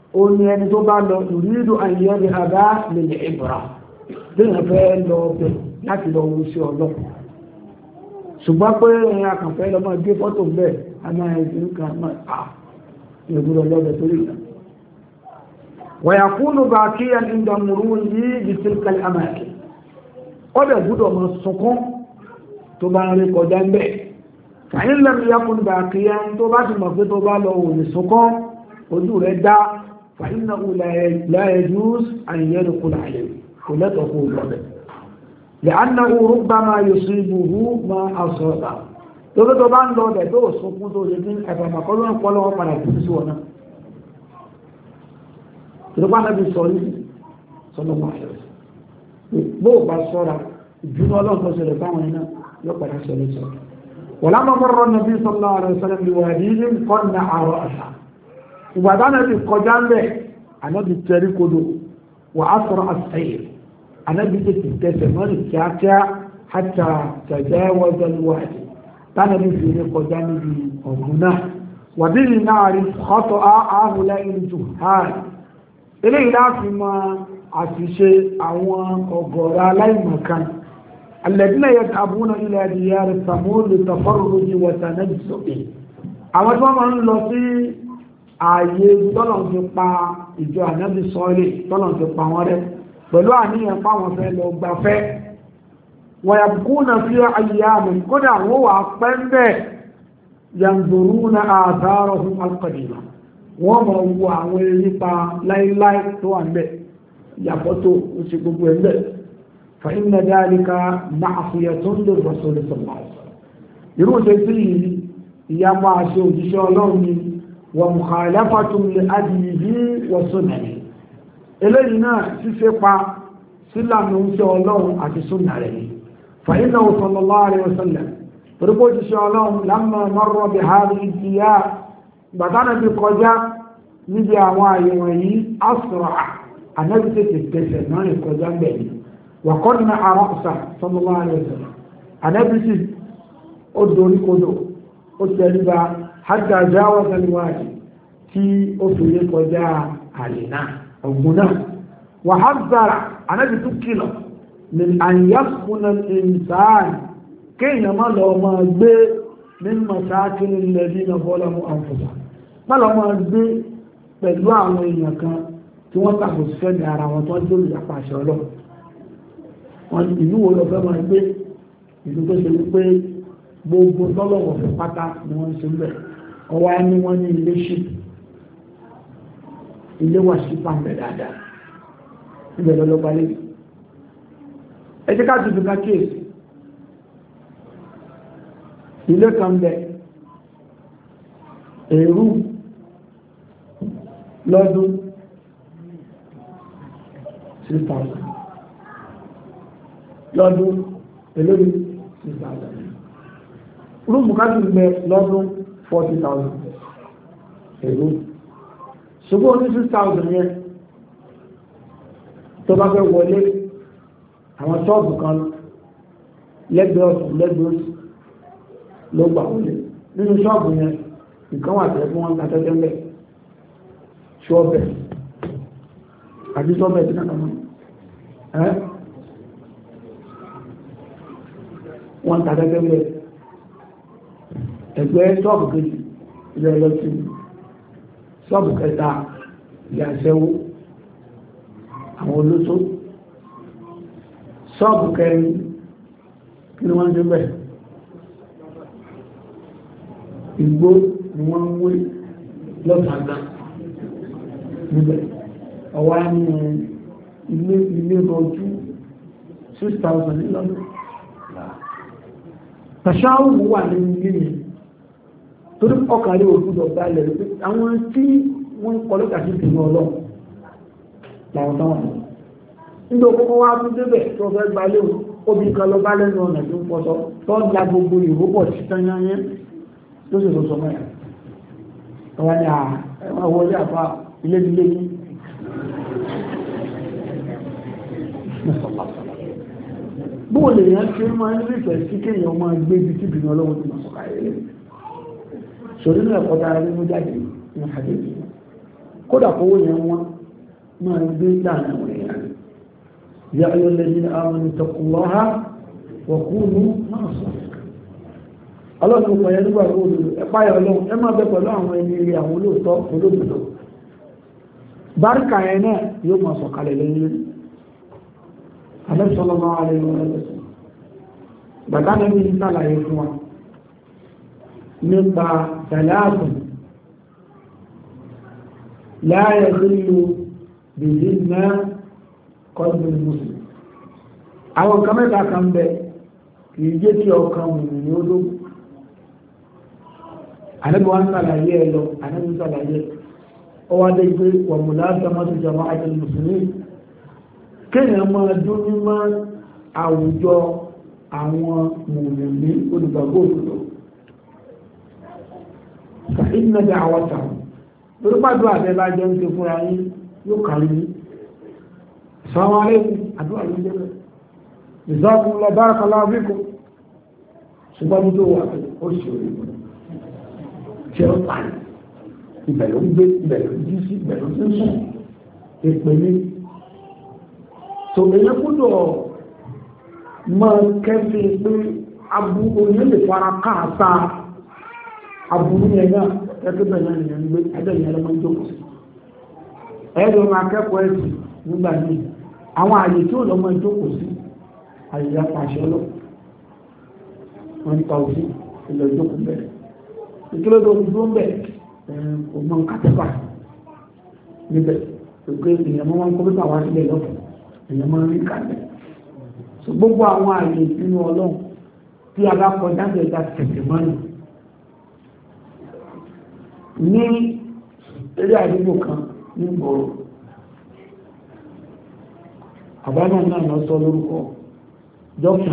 Speaker 1: أن تقول يريد أن يذهب للعبرة تنفى الله به láti lọ wo sí ọlọ́pù ṣùgbọ́n pé ẹ̀yìn akànfẹ́ lọ máa gbé fọ́tò bẹ́ẹ̀ a máa ẹ̀sìn kan máa ìgbúrọ̀ lọ́dẹ̀ torí ìlà wàyàkúnù bá kí ẹ̀ ń dàmùrú yìí bí sílkàlì àmàkì ó dẹ̀ gbúdọ̀ mọ̀ sunkún tó bá ń rí kọjá ń bẹ̀ fàyín lẹ́nu yakùn bá kí ẹ̀ tó bá ti mọ̀ pé tó bá lọ wò ní sunkún ojú rẹ̀ dá fàyín náà láyé jùs àyẹ̀rẹ̀ kúlà àyẹ̀ kò lẹ́tọ̀ kó lọ́bẹ̀ لأنه ربما يصيبه ما أصابه tó bá ń lọ ọ̀dẹ̀ tó sunkún tó lè ní ẹ̀fẹ̀mọ̀kọ́lọ́ ọ̀pọ̀lọ́wọ́ padà tó sí wọ̀ná tó bá náà bí sọ ní sọ́lọ́wọ́ àṣẹ́rẹ̀ bó bá sọ́ra ìjúná ọlọ́pọ̀ sẹlẹ̀ fáwọn iná yóò padà sẹlẹ̀ sọ wọ̀lá mọ́mọ́rọ̀ nàbí sallallahu alaihi wasallam bí wà ní kọ́nà àrọ̀ àṣà ìgbàdá náà bí kọjá ń bẹ̀ ànábi tẹ̀rí kodò wà á sọ̀rọ̀ àṣàyè ànábi tẹ̀sẹ̀ mọ́ni kíákíá hátà tajawaza al-wadi tánàbí fi ní kọjá níbi ọ̀gbùn náà wàdí náà rí ọ̀tọ̀ àhùlá ìlú hàn eléyìí láti mọ àṣìṣe àwọn ọ̀gọ̀rọ̀ aláìmọ̀kan alladhina yadhhabuna ila diyar Thamud litafarruj wa tanajjuh àwọn tí wọ́n máa ń lọ sí ààyè tọ́lọ̀ ti pa ìjọ ànábì sọ́ọ̀lẹ̀ tọ́lọ̀ ti pa wọ́n rẹ́ pẹ̀lú àníyàn páwọn fẹ́ lọ gbafẹ́ ويبقون في أيام كنا هو أقبل ينظرون آثارهم القديمة وما هو عويلتا لاي توان به يفتو وشكوكو به فإن ذلك معصية للرسول صلى الله عليه وسلم يروح فيه يما شوج شالوني ومخالفة لأديه وسننه إلينا سيسيقا سلام نوشي الله أتي سنة عليه فإنه صلى الله عليه وسلم فربوت شالهم لما مر بهذه الديار بدأنا بقجاء نبي أواعي وهي أسرع النبي تتكسر ما يقجاء به وقلنا رأسه صلى الله عليه وسلم النبي أدوني كدو أتربى حتى جاوز الوادي في أفل قجاء علينا أو هنا وحذر النبي تكيله من أن يسكن الإنسان كينما لو ما gbé من مساكن الذين ظلموا أنفسهم ما لو ما gbé pẹ̀lú àwọn èèyàn kan tí wọ́n tàbí sífẹ́ ní ara wọn tó ń dórí àpàṣẹ ọlọ́run wọn ìlú wo lọ fẹ́ máa gbé ìlú tó ṣe wípé gbogbo tọ́lọ̀wọ̀ fẹ́ pátá ni wọ́n ṣe bẹ̀ ọwá ní wọ́n ní ilé ṣìp ilé wà sí pàmbẹ̀ dáadáa níbẹ̀ lọ́lọ́pàá lè ẹjẹ́ ká jù dùgbà kéèsì ilé kan bẹ̀ èrú lọ́dún 6,000 lọ́dún elórí 6,000 rúùmù ká jù bẹ̀ lọ́dún 40,000 èrú ṣùgbọ́n ní 6,000 yẹn tó bá fẹ́ wọlé àwọn ṣọ́ọ̀bù kan lẹ́gbẹ̀ẹ́ ọ̀sùn lẹ́gbẹ̀ẹ́ ọ̀sùn ló gbà wọlé nínú ṣọ́ọ̀bù yẹn nǹkan wà tẹ́ fún wọn ta tẹ́tẹ́ mẹ́ ṣọ́ọ̀bẹ̀ àti ṣọ́ọ̀bẹ̀ tí náà ẹ́ wọ́n ta tẹ́tẹ́ mẹ́ ẹgbẹ́ ṣọ́ọ̀bù kejì ilẹ̀ ẹlọ́tí ṣọ́ọ̀bù kẹta ilẹ̀ àṣẹwó àwọn olóṣó ṣọ́ọ̀bù kẹrin kí ni wọ́n ń jẹ́ igbó ni wọ́n ń wé lọ́tàgbà níbẹ̀ ọwá ní ilé rọjú 6,000 nílọ́dún tàṣáwù wà nínú ilé yẹn torí ọkàrí òkúdọ̀ báyẹ̀ rẹ̀ pé àwọn tí wọ́n kọ́ lọ́tà sí ìpínlẹ̀ ọlọ́run làwọn táwọn nígbà kọ́kọ́ wá tún débẹ̀ tó fẹ́ gba léwu obì kan lọ bá lẹ́nu ọ̀nà tó ń pọ̀sọ́ tó ń la gbogbo ìrópọ̀ sí tányányẹ́ ló sì sọ mẹ́rin ọwá ní àwọn wọlé àfá ilé ilé ní bóò lè yán tí ó máa ń rífẹ̀ sí kéèyàn máa gbé bí tí bìnà ọlọ́wọ́ tí máa sọ̀kà ilé ṣòrí ní ẹ̀kọ́ dára nínú jáde ní àdéjì kódà kówó yẹn wọ́n máa gbé láàrin àwọn èèyàn يا أيها الذين آمنوا اتقوا الله wọ̀kúrú máa sọ ọlọ́run pẹ̀lú nígbà tó lò ẹ̀páyà ọlọ́run ẹ máa bẹ pẹ̀lú àwọn ẹni rí àwọn olóòtọ́ olóòtọ́ báríkà yẹn náà yóò máa sọ̀kalẹ̀ lẹ́yìn alẹ́sọ́lọ́mọ́ alẹ́sọ́ bàtà náà ní sàlàyé fún wa nípa tàlàtùn láyé lílo bèèrè náà kọ́dùn mùsùlùmí àwọn kan mẹ́ta kan bẹ kìí jẹ́ kí ọkàn òun ní ó lóògùn àlẹ́bọ̀ wọn sàlàyé ẹ lọ àlẹ́bọ̀ sàlàyé ó wá dé pé wàmùlá sọmọdé jọmọ àti mùsùlùmí kéèyàn máa dún ní mọ́ àwùjọ àwọn mùsùlùmí olùgbàgbọ́ òdodo ìdínà bí àwọn tàwọn lórí pàdó àbẹ́bá jẹ́ ń ṣe fúnra yín yóò kàrí ní sọ́wọ́n alẹ́kùn àdúrà ló jẹ́ bẹ́ẹ̀ ìzọ́kùn lọ bárakàlá wíkò ṣùgbọ́n tó wà ó ṣe orí ṣe ó pàdé ibẹ̀ ló ń gbé ibẹ̀ ló ń jí sí ibẹ̀ ló ń sùn èpè ní tó èyẹ kúndọ̀ máa kẹ́fì pé aburú yẹn lè fara káàtà aburú yẹn náà ẹgbẹ́ bẹ̀rẹ̀ nìyẹn gbé ẹgbẹ́ yẹn lọ́mọ jókòó sí ẹgbẹ́ wọn akẹ́kọ̀ọ́ ẹ̀sìn nígbà míì àwọn àyè tí ó lọ́mọ jókòó sí àyè apàṣẹ lọ wọn ń ta òfin ilẹ̀ ìjókòó bẹ̀rẹ̀ ìkílódé olùdó ń bẹ̀ ọmọ kàtẹ́fà níbẹ̀ pé èèyàn máa ń kọ́mítà wá sílẹ̀ lọ́fọ̀ èèyàn máa ń rí kàtẹ́ so gbogbo àwọn àyè nínú ọlọ́run tí a bá kọjá ìjọba tẹ̀sẹ̀ mọ́nì ní eré àdúgbò kan ní ìgboro àbámà náà lọ sọ lórúkọ junction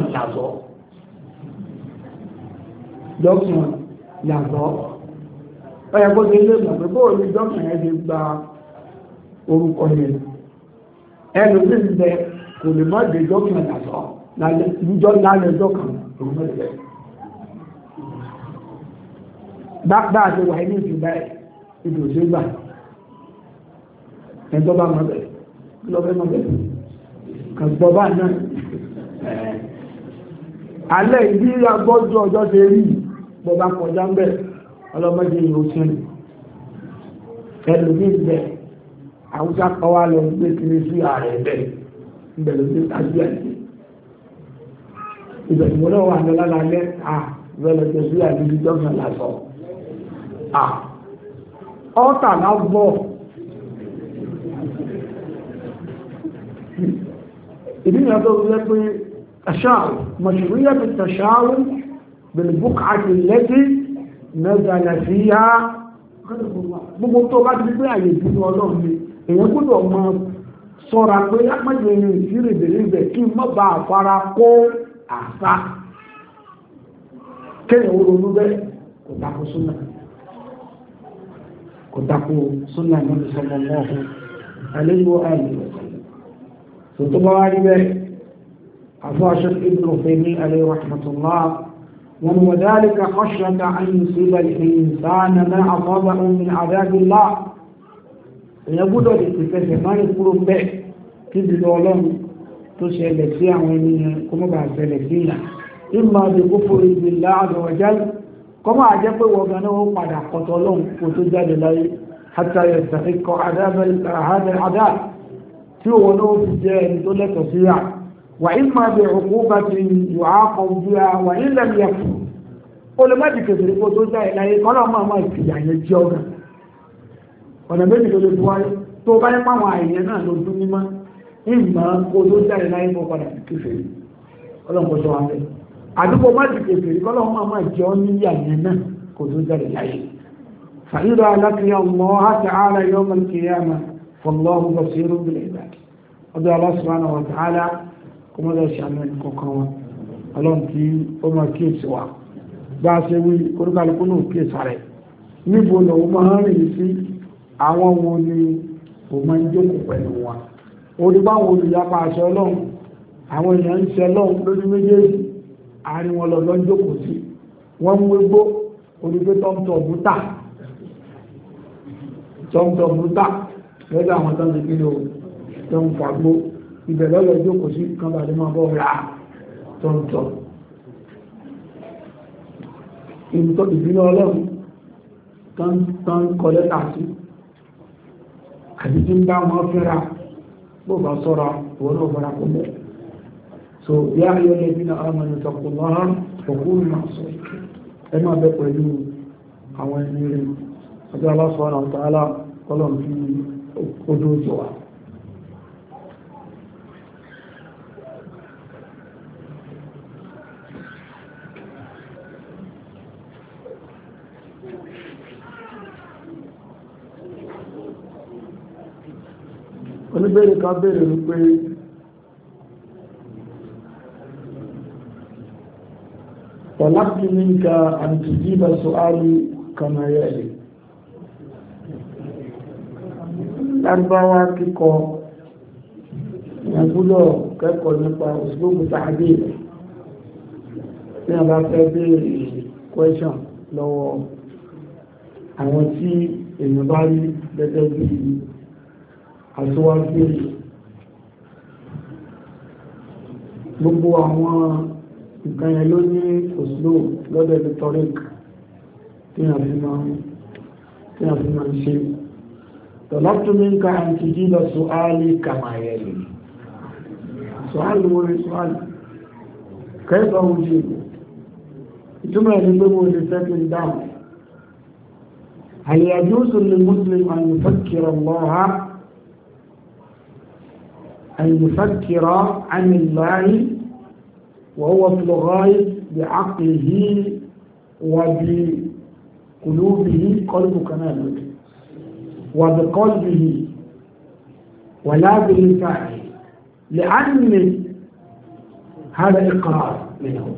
Speaker 1: yàtọ̀ ọ̀yà kó ṣe ilé ìgbàgbé bóò ní junction yẹn ti gba orúkọ yẹn ẹnu tí ń bẹ kò lè má dé junction yàtọ̀ níjọ́ lálẹ́ ọjọ́ kan òun mẹ́lẹ̀ bá a ṣe wà ní ìjọba ìdò ṣe gbà ẹjọ́ bá mọ́ bẹ̀ lọ́fẹ́ mọ́ bẹ̀ kàn gbọ́ bá náà alẹ́ ìdí agbọ́jọ́ ọjọ́ ṣe rí bọ́bá kọjá ń bẹ̀ ọlọ́mọdé ìlú sínú ẹlù ní ìbẹ̀ àwùjá kọwà lọ gbé kiri sí ààrẹ ẹ̀bẹ̀ ìbẹ̀rẹ̀ sí tàbí àti ìbẹ̀rẹ̀ mọ́lọ́ wà ní lálẹ́ àbẹ̀rẹ̀ sí àdíjú jọ́sàn lásọ̀ ọ́tà lábọ̀ ìdí ni ọjọ́ ìwé pé tàṣáàrù mọ̀ṣùrúyẹ́ ti tàṣáàrù bẹ̀lẹ̀bùkàtì lẹ́tí mẹ́gbàlá sí yá gbogbo tó bá ti pé àyè ìdúró ọlọ́run ni èyàn gbọ́dọ̀ mọ sọ́ra pé ápẹ́jọ ẹni ìṣírí ìbẹ̀rẹ̀ kí mọ́ bá àfara kó àṣà kéèyàn ó ronú bẹ́ẹ̀ kò dákó súnà náà sọmọ mọ́ọ̀fún àlejò àìlè tó tó bá wá rí bẹ́ẹ̀ àfọ́ aṣọ ibn Uthaymeen alayhi rahmatullah wọn وذلك خشية أن يصيب الإنسان ما أصابه من عذاب الله èyàn gbọ́dọ̀ lè fẹsẹ̀ máa ń kúrò bẹ́ẹ̀ kí jùlọ ọlọ́run tó ṣẹlẹ̀ sí àwọn ènìyàn kó mọ́ bá ṣẹlẹ̀ sí ìyà ìmọ̀ àti kófò ìgbìlá àdọ̀wọ̀jálì kọ́ máa jẹ́ pé wọ́n ganá ó padà kọ̀tọ̀ ọlọ́run kò tó jáde láyé àtàyẹ̀ ìsàfikọ̀ àdá tí òun náà fi jẹ́ ẹni tó lẹ́tọ̀ sí yà wà ìmọ̀ àti òkú bá ti yọ̀ ákọ̀ ojú ya wà nílẹ̀ yẹ̀fù ó lè má dìkẹ̀ kó tó jáde láyé kọ́lọ́ máa ìfìyà yẹn jẹ́ ọ̀gá ọ̀nà méjì ló lè bu wáyé tó bá ní pàwọn àìyẹn náà ló dún mímọ́ ìmọ̀ kó tó jáde láyé mọ́ padà kéfèé ọlọ́pọ̀ sọ wá fẹ́ àdúgbò má ti kéfèé kọ́lọ́wọ́ máa jẹ́ ọ́ níyà yẹn náà kó tó jáde láyé fàyíra alákìyà ọmọ àti ààrẹ yọ mọ́ kíyàmà fọlọ́hùn bọ̀ sí irú bìlẹ̀ ìgbà ọdún Allah subhanahu wa ta'ala kó mọ́ lọ́ọ́ ṣàmì kọ̀ọ̀kan wọn ọlọ́run tí ó máa kíyèsí wa bá a ṣe wí kórúkálukú náà kíyèsí rẹ̀ níbo lòun máa ń rìn sí àwọn wo ni o máa ń jókòó pẹ̀lú wọn orígbà wo olùyapa àṣẹ ọlọ́run àwọn èèyàn ń ṣe ọlọ́run lójú méjèèjì àárín wọn lọ ń jókòó sí wọ́n mú igbó orígbé tọ́mtọ̀ bútà lọ́dọ̀ àwọn tó ń fi kíni o tó ń fagbó ibẹ̀ lọ́lọ́ jókòó sí kan bàdé máa bọ́ ra tọ́mtọ̀ ìbínú ọlọ́run tán kọ lẹ́tà sí àti tí ń bá wọn fẹ́ra bó bá sọ́ra wọ́n náà fara kó mẹ́ so yá ayọ́ lẹ́bí na amanu taqullaha wa kunu ma'as ẹ máa bẹ pẹ̀lú àwọn ẹni rẹ̀ ọjọ́ Allah subhanahu wa ta'ala kọlọ̀ fi odó jọ wa oníbẹ̀rẹ̀ ká bẹ̀rẹ̀ wípé طلبت منك أن تجيب سؤالي كما يلي Lárúbáwá kíkọ ìyàgbúlọ̀ kẹ́kọ̀ọ́ nípa òṣìlógún tàbí ní àbá fẹ́ bèèrè question lọ́wọ́ àwọn tí èèyàn bá rí gẹ́gẹ́ bí aṣíwájú gbogbo àwọn nǹkan yẹn ló ní òṣìlò lọ́dẹ̀ rhetoric tí a fi máa ń ṣe طلبت منك أن تجيب سؤالي كما يلي سؤال سؤال كيف أجيب ثم يجب لسكن دام هل يجوز للمسلم أن يفكر الله عن الله وهو في الغاية بعقله وبقلوبه قلب كماله وبقلبه ولا بلسانه لأن هذا إقرار منه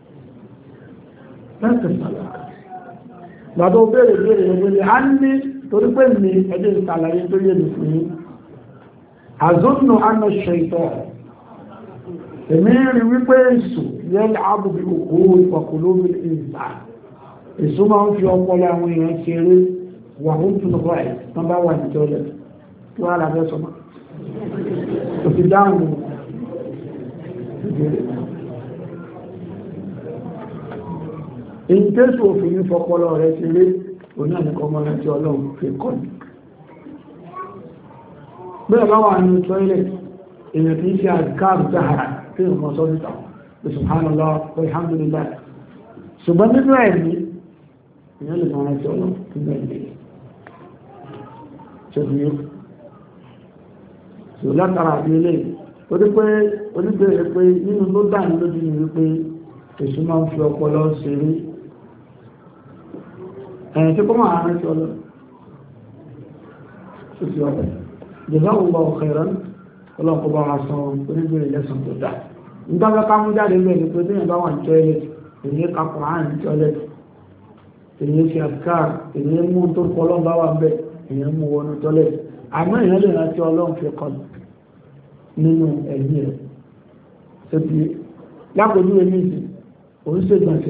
Speaker 1: لا تسأل بعد بيري يقول لأني تريبني أجلس على يدي المسلمين أظن أن الشيطان èmìnrin wípé èsù yẹ́lẹ̀ àbùbí òkú ìpàkùlú ìsà èsù máa ń fi ọpọlọ àwọn èèyàn ṣeré wà ń tún lọ́wọ́ ẹ̀ tán bá wà ní tọ́lẹ̀ tí wọ́n lábẹ́ sọmọ́ tó fi dáhùn èyí tẹ́sù òfin ní fọpọlọ rẹ̀ ṣeré òní àníkọ́ mọ́ láti ọlọ́run fi kọ́ ní bẹ́ẹ̀ bá wà ní tọ́lẹ̀ èèyàn kìí ṣe àdìkáàrù jáhàrà tí ó mọ́ sọ́dítà subhanallah walhamdulillah ṣùgbọ́n nínú ẹ̀mí ìyẹn lè mọ́ rántí ọlọ́ nínú ẹ̀mí ṣẹ́bíyó ṣò látara àbí ilé oníbẹ̀rẹ̀ pé nínú ló dáni lójú ní wípé èṣù máa ń fi ọpọlọ ṣeré ẹ̀yìn tí kó máa rántí ọlọ́ ṣe fi ọ̀rẹ́ jazakallahu khairan ọlọ́pọ̀ bá wa san oníbẹ̀rẹ̀ lẹ́sàn tó dá nígbàgbà ká mú jáde mẹ́rin pé tíyàn bá wà ní toilet èyí ká Kùránì ní toilet èyí fi àkàr èyí mú tó kọ́ ọlọ́run bá wà bẹ́ èyí mú wọnú toilet àmọ́ èyí lè rántí ọlọ́run fi kọ́ nínú ẹ̀yìn rẹ̀ tó ti lápòjú ẹni ìsìn òun ṣe gbọ̀nsẹ̀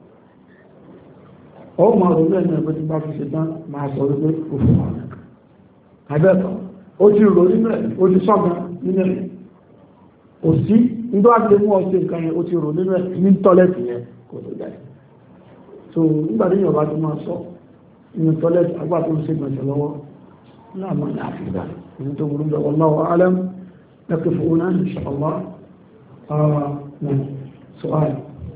Speaker 1: ọ máa rò lẹ́nu ẹgbẹ́ tí bá fi ṣe tán máa sọ wípé òfin àwọn abẹ́ẹ̀kọ́ ó ti rò nínú ẹ̀ ó ti sọ́gbọ́n nínú ẹ̀ kò sí nígbà wá ti lè mú ọ̀sẹ̀ nǹkan yẹn ó ti rò nínú ẹ̀ ní tọ́lẹ̀tì yẹn kò tó jáde so nígbà tí yorùbá ti máa sọ nínú tọ́lẹ̀tì agbá tó ń ṣe gbọ̀nsẹ̀ lọ́wọ́ láàmú ní àfihàn ní tó burú lọ́wọ́ wallahu a'lam لكن هنا إن شاء الله سؤال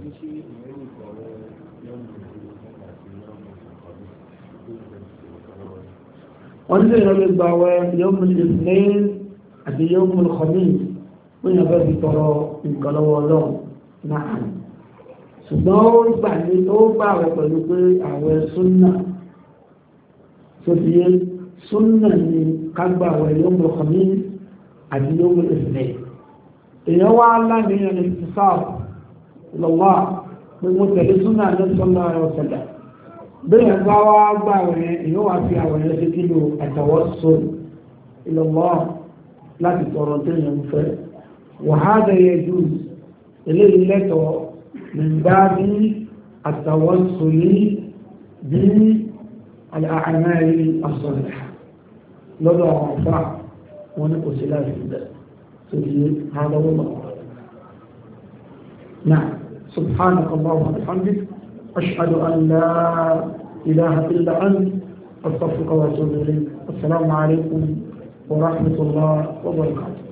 Speaker 1: وانزل للباوين يوم الاثنين àti يوم الخميس wọ́n yàn bẹ́ẹ̀ fi tọrọ nǹkan lọ́wọ́ ọlọ́run náà ṣùgbọ́n ó gbà ní ó gbà rẹ̀ pẹ̀lú pé àwẹ̀ súnnà tó fi yé súnnà ní kágbà àwẹ̀ يوم الخميس àti يوم الاثنين èèyàn wá láàrin ẹni ti sáà lọ́wọ́ pé mo tẹ̀lé súnnà ní sọ́lá ọ̀sẹ̀lẹ̀ bẹ́ẹ̀ bá wá gbà rẹ̀ èèyàn wá fi àwẹ̀ yẹn ṣe kílò àtàwọ́sọ̀rọ̀ ìlọ́wọ́ láti tọrọ tẹ́yàn ń fẹ́ وهذا يجوز إليه لته من باب التوصل بالأعمال الصالحة لدى عفاء ونقص لا في ذلك هذا والله نعم سبحانك اللهم وبحمدك أشهد أن لا إله إلا أنت أستغفرك وأتوب إليك. السلام عليكم ورحمة الله وبركاته.